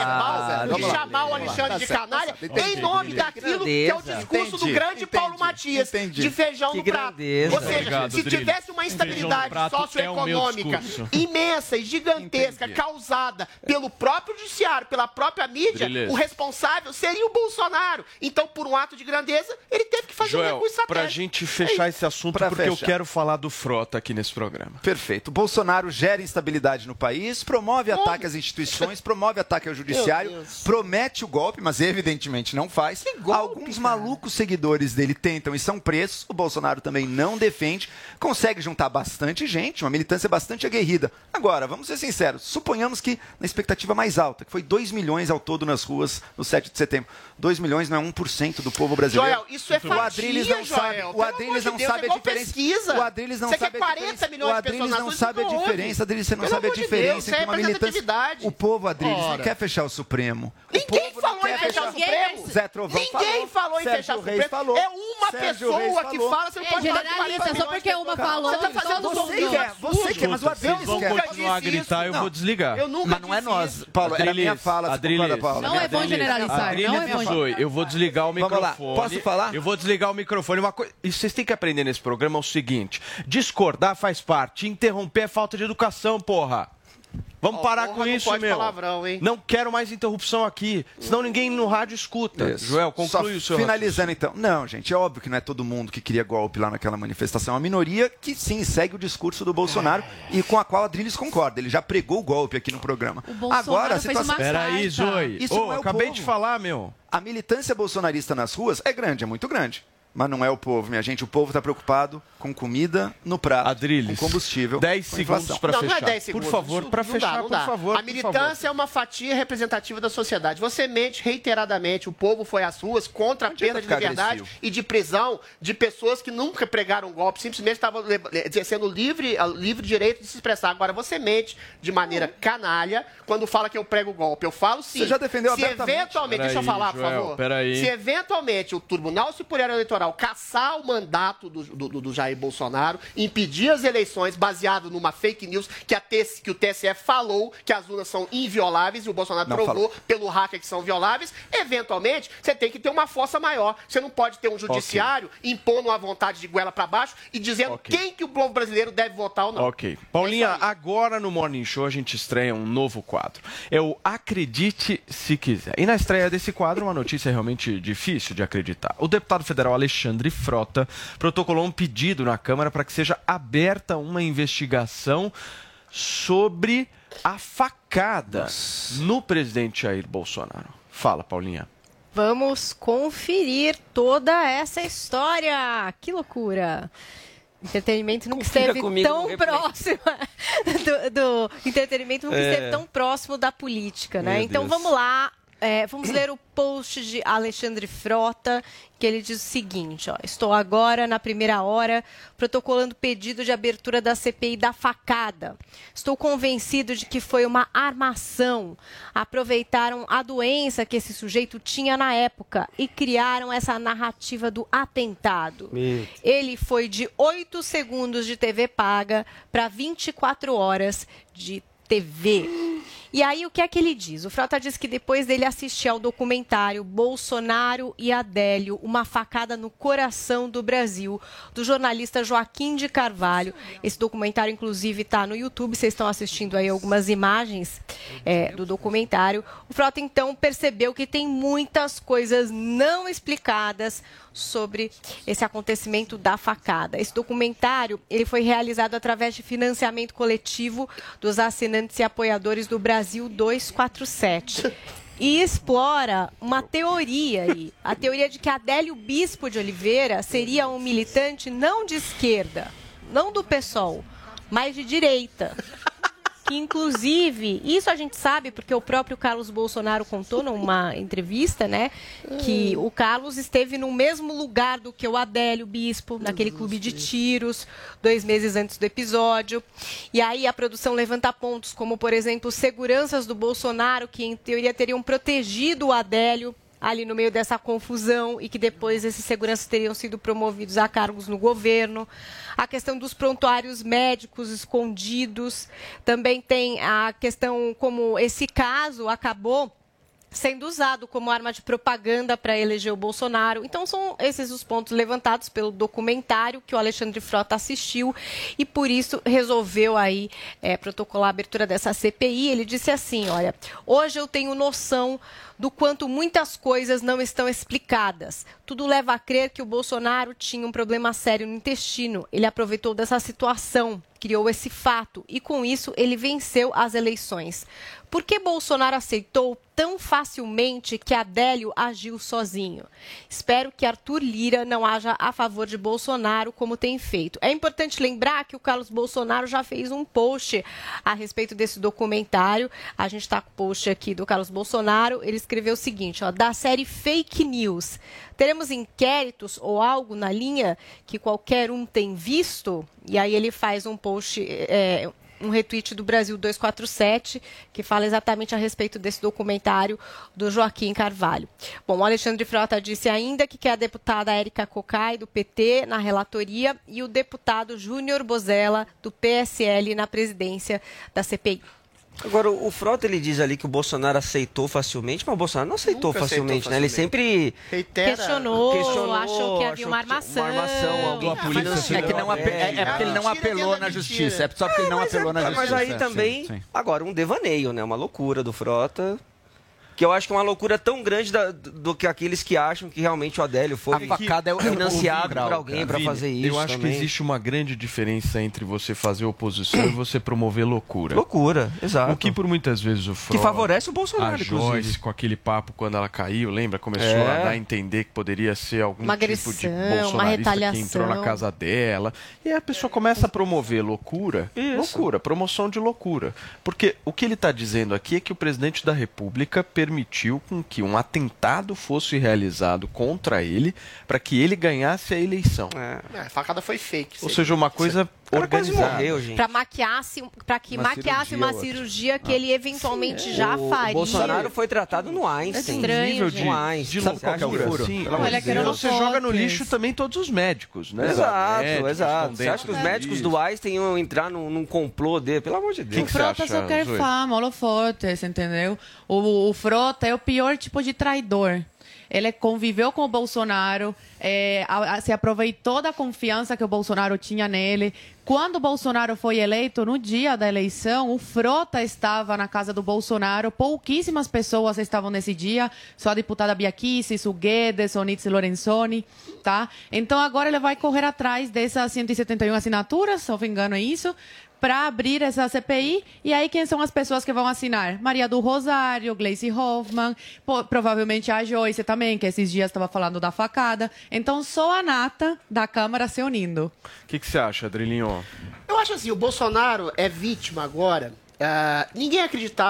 Ah, verbal de vamos lá. chamar o Alexandre Tá de certo, canalha tá certo. em Entendi, nome entendi. daquilo que é o Grandeza. discurso do Entendi, grande Paulo Matias, entendi. de feijão Que no prato. grandeza. Ou seja, Obrigado, se Drilho. tivesse uma Feijão no instabilidade prato é o meu socioeconômica discurso. imensa e gigantesca, Entendi. causada pelo próprio judiciário, pela própria mídia, Beleza. o responsável seria o Bolsonaro. Então, por um ato de grandeza, ele teve que fazer um Joel, recurso pra estratégico. gente fechar esse assunto, Pra porque eu fechar. quero falar do Frota aqui nesse programa. Perfeito. O Bolsonaro gera instabilidade no país, promove ataque às instituições, promove ataque ao judiciário, Meu Deus. promete o golpe, mas evidentemente não faz. Alguns malucos seguidores dele tentam e são presos. O Bolsonaro também não defende. Consegue juntar bastante gente, uma militância bastante aguerrida. Agora, vamos ser sinceros, suponhamos que na expectativa mais alta, que foi dois milhões ao todo nas ruas no sete de setembro. dois milhões não é um por cento do povo brasileiro. Joel, isso é o fatia, Adriles não Joel. sabe, Pelo o Adriles amor não de Deus, sabe é a igual diferença. pesquisa. O Adriles não Você sabe quer a quarenta diferença. milhões O de pessoas Adriles nas não ruas, sabe a isso não diferença. houve. Adriles, você não Pelo sabe a amor de diferença Deus, entre é uma militância. representatividade. O povo, Adriles, não Ora. quer fechar o Supremo. Ninguém falou em quer fechar fechar o Supremo. Zé Trovão Ninguém falou. falou em Sérgio fechar o Reis Supremo. falou. É uma Sérgio Reis pessoa que falou. fala, você não É pode falar de generalista, quarenta só porque uma milhões. falou, Você tá fazendo todo um mundo. Você quer, você quer, mas o Vocês Adriles vão quer. continuar a gritar, eu Não. vou desligar. Eu nunca Mas não é disse nós, isso. Paulo, era a minha Adriles, fala, você Adriles, concorda, Paulo? Não é bom Adriles, generalizar, Adriles não é bom. e Zoe, eu vou desligar o Vamos lá, microfone. posso falar? Eu vou desligar o microfone. Uma coisa, e vocês têm que aprender nesse programa é o seguinte: discordar faz parte, interromper é falta de educação, porra. Vamos Ó, parar porra, com não isso, pode meu. palavrão, hein? Não quero mais interrupção aqui, senão ninguém no rádio escuta. Isso. Joel, conclui Só o seu finalizando então. Não, gente, é óbvio que não é todo mundo que queria golpe lá naquela manifestação. É uma minoria que sim segue o discurso do Bolsonaro e com a qual a Adriles concorda. Ele já pregou o golpe aqui no programa. O Bolsonaro Agora a fez situação. uma Peraí, carta. Zoe. Isso Ô, não é o acabei povo. de falar, meu. A militância bolsonarista nas ruas é grande, é muito grande. Mas não é o povo, minha gente. O povo está preocupado com comida no prato, Adriles, com combustível, dez com segundos inflação. para Não, fechar. não é dez segundos. Por favor, Isso para não fechar, dá, não por dá. favor. A por militância favor. é uma fatia representativa da sociedade. Você mente reiteradamente. O povo foi às ruas contra a adianta perda de ficar liberdade agressivo. e de prisão de pessoas que nunca pregaram golpe, simplesmente estavam le- exercendo livre, livre direito de se expressar. Agora, você mente de maneira canalha quando fala que eu prego golpe. Eu falo sim. Você já defendeu Se abertamente. eventualmente, deixa eu Peraí, falar, por Joel, favor. peraí. Se eventualmente o Tribunal Superior Eleitoral cassar o mandato do, do, do Jair Bolsonaro, impedir as eleições baseado numa fake news que, a T S, que o T S E falou que as urnas são invioláveis e o Bolsonaro Não provou falou. pelo hacker que são violáveis, eventualmente você tem que ter uma força maior. Você não pode ter um judiciário impondo uma vontade de goela para baixo e dizendo Ok. quem que o povo brasileiro deve votar ou não. Ok. Paulinha, É isso aí. agora no Morning Show a gente estreia um novo quadro. É o Acredite Se Quiser. E na estreia desse quadro, uma notícia realmente difícil de acreditar. O deputado federal Alexandre Frota protocolou um pedido na Câmara para que seja aberta uma investigação sobre a facada no presidente Jair Bolsonaro. Fala, Paulinha. Vamos conferir toda essa história. Que loucura! Entretenimento nunca Confira esteve comigo no tão replay. próximo do, do entretenimento nunca É. esteve tão próximo da política, né? Meu Então Deus. vamos lá. É, vamos ler o post de Alexandre Frota, que ele diz o seguinte, ó, estou agora, na primeira hora, protocolando pedido de abertura da C P I da facada. Estou convencido de que foi uma armação. Aproveitaram a doença que esse sujeito tinha na época e criaram essa narrativa do atentado. Meu. Ele foi de oito segundos de T V paga para vinte e quatro horas de T V. E aí, o que é que ele diz? O Frota diz que depois dele assistir ao documentário Bolsonaro e Adélio, uma facada no coração do Brasil, do jornalista Joaquim de Carvalho. Esse documentário, inclusive, está no YouTube. Vocês estão assistindo aí algumas imagens é, do documentário. O Frota, então, percebeu que tem muitas coisas não explicadas sobre esse acontecimento da facada. Esse documentário ele foi realizado através de financiamento coletivo dos assinantes e apoiadores do Brasil duzentos e quarenta e sete. E explora uma teoria aí, a teoria de que Adélio Bispo de Oliveira seria um militante não de esquerda, não do PSOL, mas de direita. Que, inclusive, isso a gente sabe porque o próprio Carlos Bolsonaro contou numa entrevista, né, que o Carlos esteve no mesmo lugar do que o Adélio Bispo, naquele clube de tiros, dois meses antes do episódio. E aí a produção levanta pontos, como, por exemplo, seguranças do Bolsonaro, que em teoria teriam protegido o Adélio ali no meio dessa confusão e que depois esses seguranças teriam sido promovidos a cargos no governo. A questão dos prontuários médicos escondidos. Também tem a questão como esse caso acabou sendo usado como arma de propaganda para eleger o Bolsonaro. Então, são esses os pontos levantados pelo documentário que o Alexandre Frota assistiu e, por isso, resolveu aí é, protocolar a abertura dessa C P I. Ele disse assim, olha, hoje eu tenho noção do quanto muitas coisas não estão explicadas. Tudo leva a crer que o Bolsonaro tinha um problema sério no intestino. Ele aproveitou dessa situação, criou esse fato e, com isso, ele venceu as eleições. Por que Bolsonaro aceitou tão facilmente que Adélio agiu sozinho? Espero que Arthur Lira não haja a favor de Bolsonaro, como tem feito. É importante lembrar que o Carlos Bolsonaro já fez um post a respeito desse documentário. A gente está com o post aqui do Carlos Bolsonaro. Ele escreveu o seguinte, ó, da série Fake News. Teremos inquéritos ou algo na linha que qualquer um tem visto? E aí ele faz um post... É, um retweet do Brasil duzentos e quarenta e sete, que fala exatamente a respeito desse documentário do Joaquim Carvalho. Bom, o Alexandre Frota disse ainda que quer a deputada Érica Cocai, do P T, na relatoria, e o deputado Júnior Bozella, do P S L, na presidência da C P I. Agora, o Frota, ele diz ali que o Bolsonaro aceitou facilmente, mas o Bolsonaro não aceitou facilmente, aceitou né? Facilmente. Ele sempre Reitera, questionou, questionou, achou que havia uma armação. Uma armação, alguém polícia. É, que não ape... é, é porque ele não apelou na justiça. É só porque ele não apelou na justiça. Mas aí também, sim, sim. Agora, um devaneio, né? Uma loucura do Frota. Que eu acho que é uma loucura tão grande da, do, do que aqueles que acham que realmente o Adélio foi a facada é financiado por alguém para fazer isso. Eu acho também. que existe uma grande diferença entre você fazer oposição e você promover loucura. Loucura, exato. O que por muitas vezes o Frota, que favorece o Bolsonaro, a Joyce, inclusive. com aquele papo quando ela caiu, lembra? Começou é. a dar a entender que poderia ser algum uma tipo agressão, de bolsonarista uma retaliação. que entrou na casa dela. E aí a pessoa começa a promover loucura. Isso. Loucura, promoção de loucura. Porque o que ele está dizendo aqui é que o presidente da República permitiu com que um atentado fosse realizado contra ele para que ele ganhasse a eleição. É. A facada foi fake. Ou seja, uma coisa organizada. Para maquiasse, para que uma maquiasse cirurgia, uma cirurgia que ah. ele eventualmente Sim, já o faria. O Bolsonaro foi tratado no Einstein. É estranho, nível de, gente. de Sabe qual que é o furo? Sim, Olha, que você joga no lixo também todos os médicos, né? Exato, médicos, exato. Você acha que os médicos do Einstein iam entrar num, num complô dele? Pelo amor de Deus. O que Frota acha, só quer Zoe? fama, holofotes, entendeu? O, o Frota é o pior tipo de traidor. Ele conviveu com o Bolsonaro, é, a, a, se aproveitou da confiança que o Bolsonaro tinha nele. Quando o Bolsonaro foi eleito, no dia da eleição, o Frota estava na casa do Bolsonaro. Pouquíssimas pessoas estavam nesse dia, só a deputada Bia Kicis, o Guedes, o Nitz Lorenzoni, tá? Então agora ele vai correr atrás dessas cento e setenta e um assinaturas, se não me engano é isso, para abrir essa C P I. E aí, quem são as pessoas que vão assinar? Maria do Rosário, Gleice Hoffmann, pô, provavelmente a Joyce também, que esses dias estava falando da facada. Então, só a nata da Câmara se unindo. O que, que você acha, Adrilinho? Eu acho assim, o Bolsonaro é vítima agora. Uh, ninguém acreditava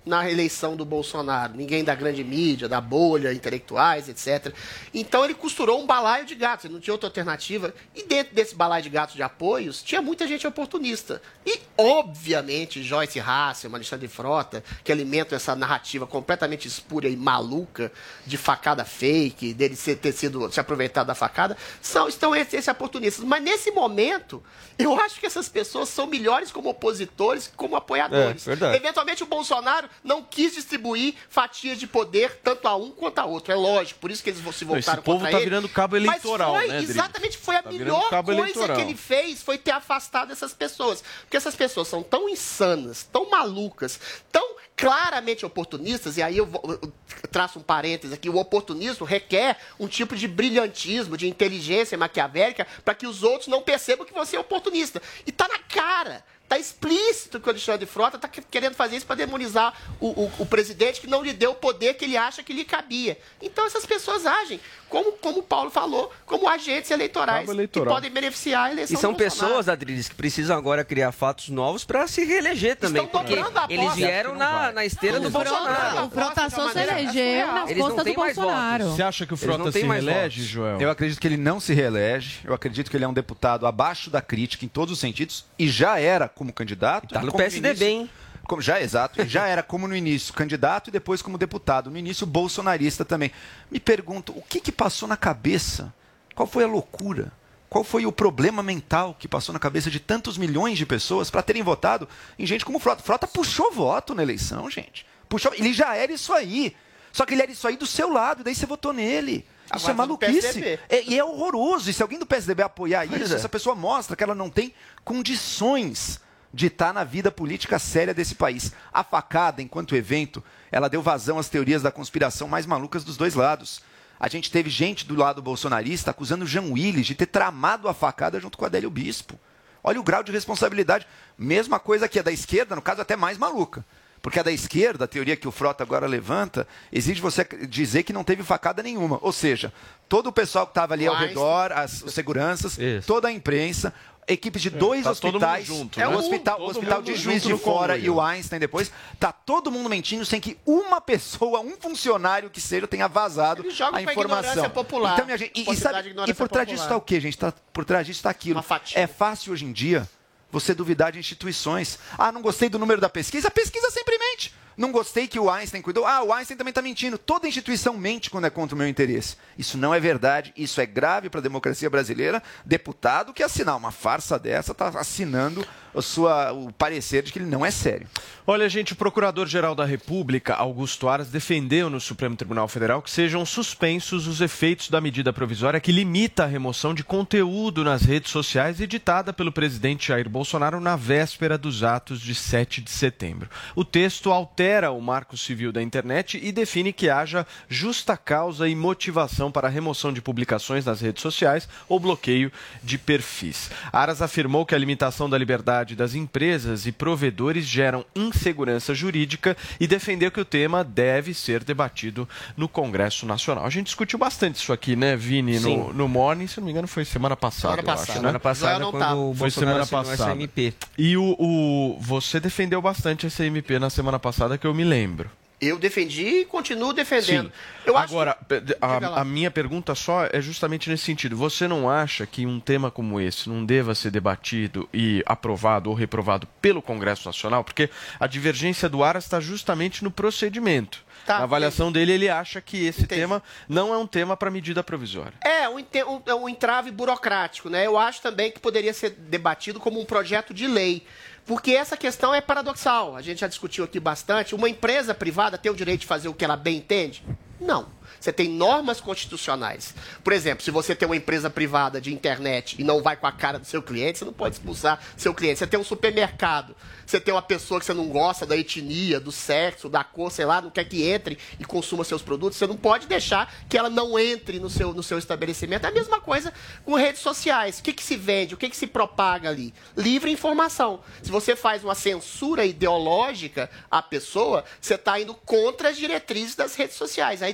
na eleição do Bolsonaro. Ninguém da grande mídia, da bolha, intelectuais, etcétera. Então ele costurou um balaio de gatos, ele não tinha outra alternativa. E dentro desse balaio de gatos de apoios, tinha muita gente oportunista. E, obviamente, Joyce Hasselman, Alexandre Frota, que alimentam essa narrativa completamente espúria e maluca de facada fake, dele ter sido, se aproveitado da facada, são, estão esses, esses oportunistas. Mas, nesse momento, eu acho que essas pessoas são melhores como opositores que como apoiadores. É, verdade. Eventualmente, o Bolsonaro não quis distribuir fatias de poder tanto a um quanto a outro. É lógico, por isso que eles se voltaram Esse povo contra tá ele. virando cabo eleitoral, Mas foi, né, Adriles? exatamente, foi a Tá virando melhor cabo coisa eleitoral. que ele fez, foi ter afastado essas pessoas. Porque essas pessoas são tão insanas, tão malucas, tão claramente oportunistas, e aí eu, vou, eu traço um parênteses aqui, o oportunismo requer um tipo de brilhantismo, de inteligência maquiavélica, para que os outros não percebam que você é oportunista. E tá na cara. Está explícito que o Alexandre Frota está querendo fazer isso para demonizar o, o, o presidente que não lhe deu o poder que ele acha que lhe cabia. Então essas pessoas agem, como, como o Paulo falou, como agentes eleitorais que podem beneficiar a eleição E são do Bolsonaro. pessoas, Adriles, que precisam agora criar fatos novos para se reeleger também. Estão Porque dobrando a eles aposta. vieram na, na esteira do Bolsonaro. O Frota só se elegeu nas Eles não costas do têm mais Bolsonaro. votos. Você acha que o Eles não Frota têm se mais reelege, votos. Joel? Eu acredito que ele não se reelege. Eu acredito que ele é um deputado abaixo da crítica em todos os sentidos e já era como candidato. Tá no como P S D B, hein? Como, já, exato. Ele já era como no início candidato e depois como deputado. No início bolsonarista também. Me pergunto, o que, que passou na cabeça? Qual foi a loucura? Qual foi o problema mental que passou na cabeça de tantos milhões de pessoas para terem votado em gente como Frota? Frota puxou voto na eleição, gente. Puxou, ele já era isso aí. Só que ele era isso aí do seu lado, daí você votou nele. Isso Agora é do P S D B. maluquice. É, e é horroroso. E se alguém do P S D B apoiar Pois isso, é. essa pessoa mostra que ela não tem condições de estar na vida política séria desse país. A facada, enquanto evento, ela deu vazão às teorias da conspiração mais malucas dos dois lados. A gente teve gente do lado bolsonarista acusando o Jean Willis de ter tramado a facada junto com a Adélio Bispo. Olha o grau de responsabilidade. Mesma coisa que a da esquerda, no caso até mais maluca. Porque a da esquerda, a teoria que o Frota agora levanta, exige você dizer que não teve facada nenhuma. Ou seja, todo o pessoal que estava ali ao Einstein. redor, as os seguranças, Isso. toda a imprensa, equipes de dois tá todo hospitais, mundo junto, é né? o hospital, Todo o hospital mundo de Juiz junto de no Fora conluio. e o Einstein depois, tá todo mundo mentindo sem que uma pessoa, um funcionário que seja, tenha vazado Eles jogam a com a informação. ignorância popular. Então, minha gente, e, e, Possibilidade sabe, de ignorância e por trás disso popular. está o quê, gente? Tá, por trás disso está aquilo. Uma fatia. É fácil hoje em dia você duvidar de instituições. Ah, não gostei do número da pesquisa? A pesquisa sempre mente. Não gostei que o Einstein cuidou. Ah, o Einstein também está mentindo. Toda instituição mente quando é contra o meu interesse. Isso não é verdade. Isso é grave para a democracia brasileira. Deputado que assinar uma farsa dessa está assinando a sua, o parecer de que ele não é sério. Olha, gente, o Procurador-Geral da República, Augusto Aras, defendeu no Supremo Tribunal Federal que sejam suspensos os efeitos da medida provisória que limita a remoção de conteúdo nas redes sociais editada pelo presidente Jair Bolsonaro na véspera dos atos de sete de setembro. O texto altera o marco civil da internet e define que haja justa causa e motivação para a remoção de publicações nas redes sociais ou bloqueio de perfis. Aras afirmou que a limitação da liberdade das empresas e provedores geram insegurança jurídica e defendeu que o tema deve ser debatido no Congresso Nacional. A gente discutiu bastante isso aqui, né, Vini, no, no Morning, se não me engano foi semana passada, Semana eu passada. acho, né? Semana passada, não quando tava. o Foi Bolsonaro semana assinou essa passada. M P. E o, o, você defendeu bastante essa M P na semana passada, que eu me lembro. Eu defendi e continuo defendendo. Sim. Eu acho Agora, que... Diga lá. a, a minha pergunta só é justamente nesse sentido. Você não acha que um tema como esse não deva ser debatido e aprovado ou reprovado pelo Congresso Nacional? Porque a divergência do Aras está justamente no procedimento. Tá, Na avaliação dele, ele acha que esse Entendi. tema não é um tema para medida provisória. É, um, ente- um, é um entrave burocrático, né? Eu acho também que poderia ser debatido como um projeto de lei. Porque essa questão é paradoxal. A gente já discutiu aqui bastante. Uma empresa privada tem o direito de fazer o que ela bem entende? Não. Você tem normas constitucionais. Por exemplo, se você tem uma empresa privada de internet e não vai com a cara do seu cliente, você não pode expulsar seu cliente. Você tem um supermercado, você tem uma pessoa que você não gosta da etnia, do sexo, da cor, sei lá, não quer que entre e consuma seus produtos, você não pode deixar que ela não entre no seu, no seu estabelecimento. É a mesma coisa com redes sociais. O que, que se vende, o que, que se propaga ali? Livre informação. Se você faz uma censura ideológica à pessoa, você está indo contra as diretrizes das redes sociais. Aí tem vários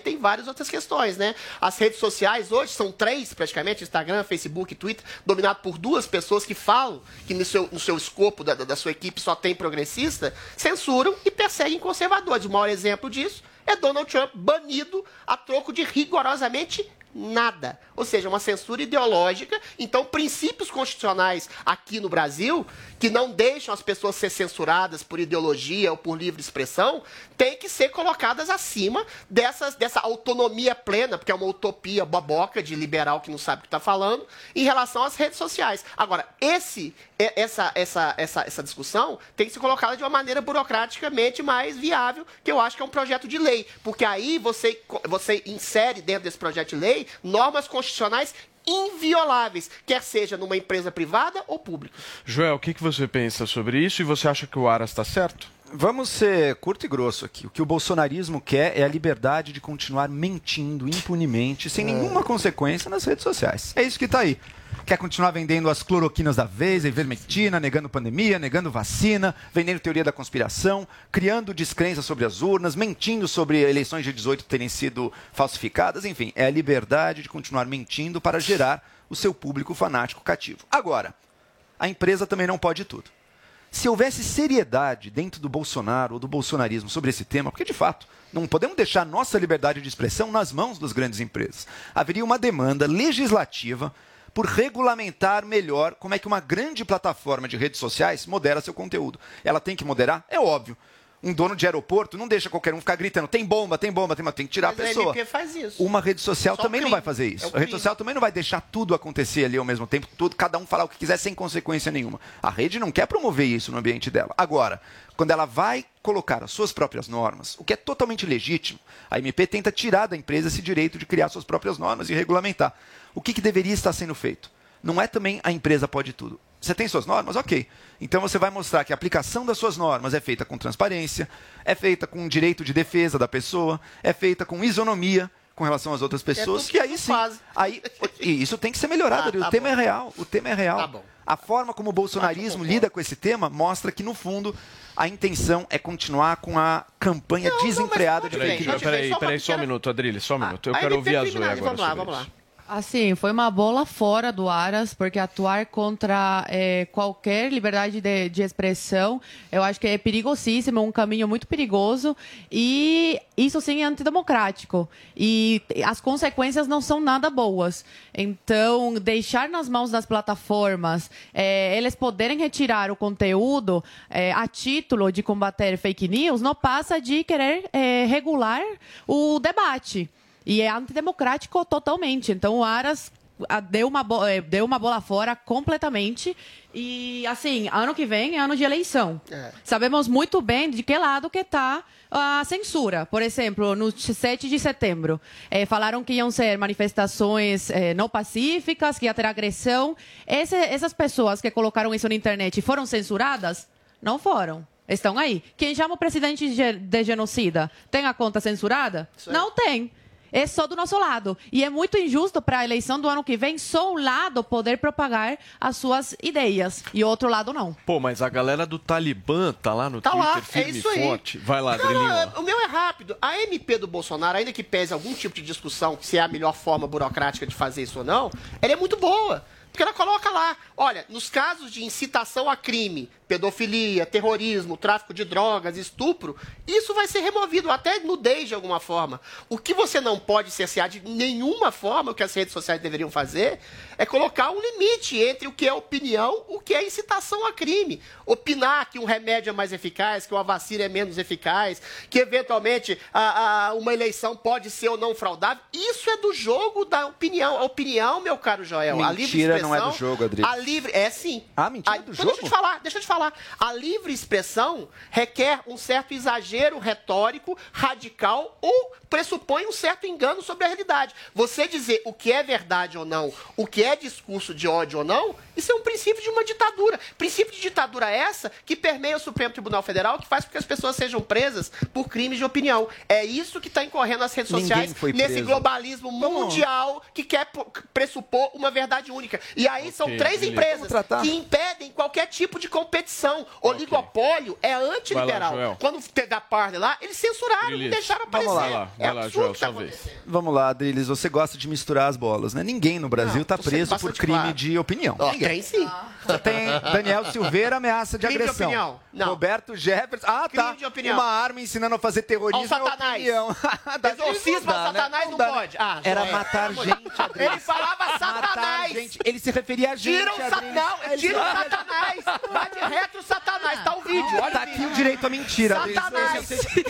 outras questões, né? As redes sociais hoje são três, praticamente, Instagram, Facebook, Twitter, dominado por duas pessoas que falam que no seu, no seu escopo da, da sua equipe só tem progressista, censuram e perseguem conservadores. O maior exemplo disso é Donald Trump banido a troco de rigorosamente nada. Ou seja, uma censura ideológica. Então, princípios constitucionais aqui no Brasil, que não deixam as pessoas ser censuradas por ideologia ou por livre expressão, têm que ser colocadas acima dessas, dessa autonomia plena, porque é uma utopia boboca de liberal que não sabe o que está falando, em relação às redes sociais. Agora, esse, essa, essa, essa, essa discussão tem que ser colocada de uma maneira burocraticamente mais viável, que eu acho que é um projeto de lei. Porque aí você, você insere dentro desse projeto de lei normas constitucionais invioláveis, quer seja numa empresa privada ou pública. Joel, o que, que você pensa sobre isso e você acha que o Aras está certo? Vamos ser curto e grosso aqui. O que o bolsonarismo quer é a liberdade de continuar mentindo impunemente, sem nenhuma consequência nas redes sociais. É isso que está aí. Quer continuar vendendo as cloroquinas da vez, a ivermectina, negando pandemia, negando vacina, vendendo teoria da conspiração, criando descrença sobre as urnas, mentindo sobre eleições de dezoito terem sido falsificadas. Enfim, é a liberdade de continuar mentindo para gerar o seu público fanático cativo. Agora, a empresa também não pode tudo. Se houvesse seriedade dentro do Bolsonaro ou do bolsonarismo sobre esse tema, porque de fato não podemos deixar nossa liberdade de expressão nas mãos das grandes empresas, haveria uma demanda legislativa por regulamentar melhor como é que uma grande plataforma de redes sociais modera seu conteúdo. Ela tem que moderar? É óbvio. Um dono de aeroporto não deixa qualquer um ficar gritando, tem bomba, tem bomba, tem bomba, tem que tirar Mas a pessoa. A M P faz isso. Uma rede social Só também não crime. vai fazer isso. É a rede social também não vai deixar tudo acontecer ali ao mesmo tempo, tudo, cada um falar o que quiser sem consequência nenhuma. A rede não quer promover isso no ambiente dela. Agora, quando ela vai colocar as suas próprias normas, o que é totalmente legítimo, a M P tenta tirar da empresa esse direito de criar suas próprias normas e regulamentar. O que, que deveria estar sendo feito? Não é também a empresa pode tudo. Você tem suas normas? Ok. Então você vai mostrar que a aplicação das suas normas é feita com transparência, é feita com direito de defesa da pessoa, é feita com isonomia com relação às outras pessoas. É e aí sim, aí, e isso tem que ser melhorado. Ah, tá o tema bom. é real. O tema é real. Tá bom. A forma como o bolsonarismo lida com esse tema mostra que, no fundo, a intenção é continuar com a campanha Não, não, desenfreada mas de pode fake ver, news. pode ver. Peraí, só uma peraí, só um pequena- minuto, Adrilles, só um minuto. Eu a quero M P ouvir a Zoe criminaliza. agora Vamos lá, sobre vamos lá. isso. Assim, foi uma bola fora do Aras, porque atuar contra eh, qualquer liberdade de, de expressão, eu acho que é perigosíssimo, é um caminho muito perigoso e isso sim é antidemocrático. E as consequências não são nada boas. Então, deixar nas mãos das plataformas, eh, eles poderem retirar o conteúdo eh, a título de combater fake news, não passa de querer eh, regular o debate. E é antidemocrático totalmente. Então, o Aras ah, deu uma, bo- eh, deu uma bola fora completamente. E, assim, ano que vem é ano de eleição. É. Sabemos muito bem de que lado que está a censura. Por exemplo, no sete de setembro, eh, falaram que iam ser manifestações eh, não pacíficas, que ia ter agressão. Esse, essas pessoas que colocaram isso na internet foram censuradas? Não foram. Estão aí. Quem chama o presidente de, ge- de genocida tem a conta censurada? Isso aí. Não tem. É só do nosso lado. E é muito injusto para a eleição do ano que vem só um lado poder propagar as suas ideias e o outro lado não. Pô, mas a galera do Talibã tá lá no Tá Twitter, lá, é firme isso e aí. forte. Vai lá, Não, Adrilinho. não, é- o meu é rápido. A M P do Bolsonaro, ainda que pese algum tipo de discussão se é a melhor forma burocrática de fazer isso ou não, ela é muito boa. Porque ela coloca lá, olha, nos casos de incitação a crime, pedofilia, terrorismo, tráfico de drogas, estupro, isso vai ser removido, até nudez de alguma forma. O que você não pode cercear de nenhuma forma, o que as redes sociais deveriam fazer, é colocar um limite entre o que é opinião e o que é incitação a crime. Opinar que um remédio é mais eficaz, que uma vacina é menos eficaz, que eventualmente a, a, uma eleição pode ser ou não fraudável, isso é do jogo da opinião. A opinião, meu caro Joel, a livre Mentira, expressão... não é do jogo, Adriano. A livre... É sim. Ah, mentira A- é do então jogo? Deixa eu te falar, deixa eu te falar. A livre expressão requer um certo exagero retórico, radical, ou pressupõe um certo engano sobre a realidade. Você dizer o que é verdade ou não, o que é discurso de ódio ou não, isso é um princípio de uma ditadura. Princípio de ditadura essa que permeia o Supremo Tribunal Federal, que faz com que as pessoas sejam presas por crimes de opinião. É isso que está incorrendo nas redes Ninguém sociais, foi nesse preso. globalismo mundial que quer po- pressupor uma verdade única. E aí são Ok, três beleza. empresas tratar. que impedem qualquer tipo de competição. Oligopólio é antiliberal. Vai lá, Joel. Quando teve a Parler lá, eles censuraram, Drilis, não deixaram aparecer. vamos lá. Vai lá, É vai lá, absurdo Joel, o que tá sua vez. acontecendo. Vamos lá, Adriles, você gosta de misturar as bolas, né? Ninguém no Brasil Não, está tô sendo preso por bastante crime claro. de opinião. Ó, Ninguém. tem sim. Você tem Daniel Silveira, ameaça de Crime de agressão. opinião. Não. Roberto Jefferson. Ah, Crime tá. de opinião. Uma arma ensinando a fazer terrorismo. Ó, o Satanás. É opinião. Dá- Exorcismo não dá, ao né? Satanás não, dá, né? pode. Ah, Era Joel, matar pelo amor gente, de Deus. Adriles. Ele falava Matar Satanás. gente. Ele se referia a gente. Tira o Adriles. Satanás. Ele Tira o se- Satanás. Vai de retro Satanás. Tá o vídeo. Olha Tá o aqui vídeo. o direito à mentira, Adriles. Satanás.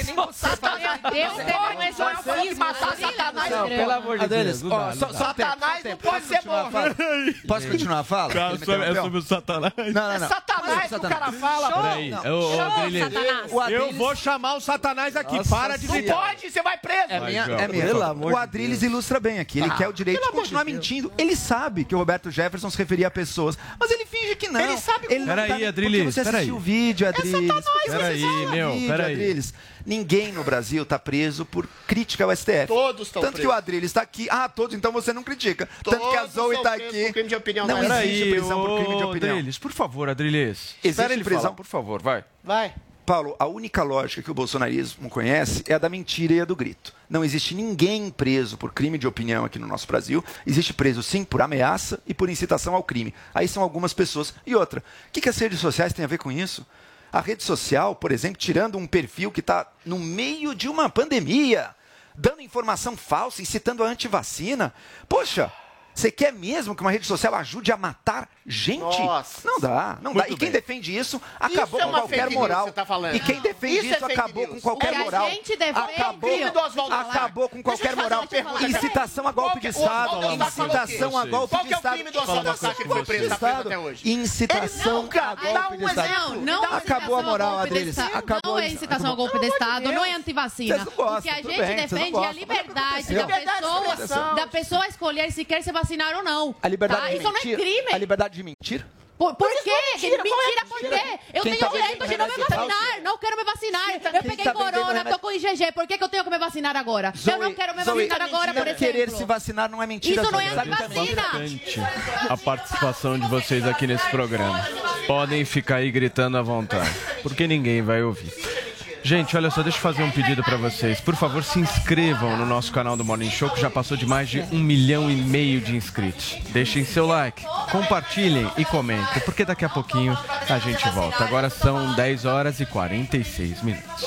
Satanás. Deus teve um exorcismo. matar Satanás. Não, pelo amor de Deus. Ó, só, só um tempo, só um Satanás tempo. não pode ser continuar a bom. fala? Posso continuar a fala? Ele me interrompeu? o Satanás. Não, não, É não. Satanás que o cara fala. Peraí, Não. ô, ô, Show, Adriles. Satanás. O Adriles- Eu vou chamar o Satanás aqui. Nossa Para de Não gritar. pode, você vai preso. É, minha, Joel. é mesmo. Pelo amor O de Adriles ilustra bem aqui. Ele Ah, quer o direito de pelo amor continuar de Deus. mentindo. Ele sabe que o Roberto Jefferson se referia a pessoas, mas ele finge que não. Ele sabe que- não Peraí, tá nem- Adriles, porque você peraí. assistiu o vídeo, Adriles. porque você Peraí, assistiu o meu, vídeo, peraí. Adriles. Ninguém no Brasil está preso por crítica ao S T F. Todos estão Tanto que presos. o Adriles está aqui. Ah, todos, então você não critica. Tanto que a Todos Zoe são está presos aqui. por crime de opinião Não na existe Peraí, prisão por crime de ô, opinião. Adriles, por favor, Adriles. Existe Espera ele prisão. falar, por favor, vai. Vai. Paulo, a única lógica que o bolsonarismo conhece é a da mentira e a do grito. Não existe ninguém preso por crime de opinião aqui no nosso Brasil. Existe preso, sim, por ameaça e por incitação ao crime. Aí são algumas pessoas. E outra, o que, que as redes sociais têm a ver com isso? A rede social, por exemplo, tirando um perfil que está no meio de uma pandemia, dando informação falsa, incitando a antivacina. Poxa, você quer mesmo que uma rede social ajude a matar gente? Nossa. Não dá, não Muito dá. E quem bem. defende isso acabou Isso é com uma qualquer fake news moral. que você tá falando. E quem defende Isso é isso, fake acabou news. com qualquer O que a moral. gente defende- Acabou, Crime do Oswaldo acabou com Deixa qualquer eu fazer moral. uma pergunta. Incitação a golpe de Qual que é- o Estado. Oswaldo Sá falou o quê? Incitação a golpe Qual de que é o Estado. crime do Oswaldo Sá que ele foi preso, tá preso até hoje? Incitação Ele não, cara, a dá golpe um de Estado. exemplo. Não, não Acabou a moral, Adriles. Não Acabou é isso. incitação ao golpe de Estado, não é antivacina. Vocês não gostam, O que a tudo gente bem, vocês não defende é a gostam, mas liberdade da Liberdade de pessoa, expressão. da pessoa escolher se quer se vacinar ou não. A liberdade tá? de Isso não é mentir. crime. A liberdade de mentir. Por, por Mas quê? isso é mentira, Mentira, qual é a por mentira? quê? Eu Quem tenho tá o direito vendendo de não me remédio vacinar. falso? Não quero me vacinar. Quem tá- Eu quem peguei tá vendendo corona, remédio- tô com I G G. Por que, que eu tenho que me vacinar agora? eu não quero me Zoe, vacinar agora, por mentira. Querer se exemplo. vacinar não é mentira. Isso não é Zoe. Sabe o que antivacina. Importante a participação de vocês aqui nesse programa. Podem ficar aí gritando à vontade, porque ninguém vai ouvir. Gente, olha só, deixa eu fazer um pedido pra vocês. Por favor, se inscrevam no nosso canal do Morning Show, que já passou de mais de um milhão e meio de inscritos. Deixem seu like, compartilhem e comentem, porque daqui a pouquinho a gente volta. Agora são dez horas e quarenta e seis minutos.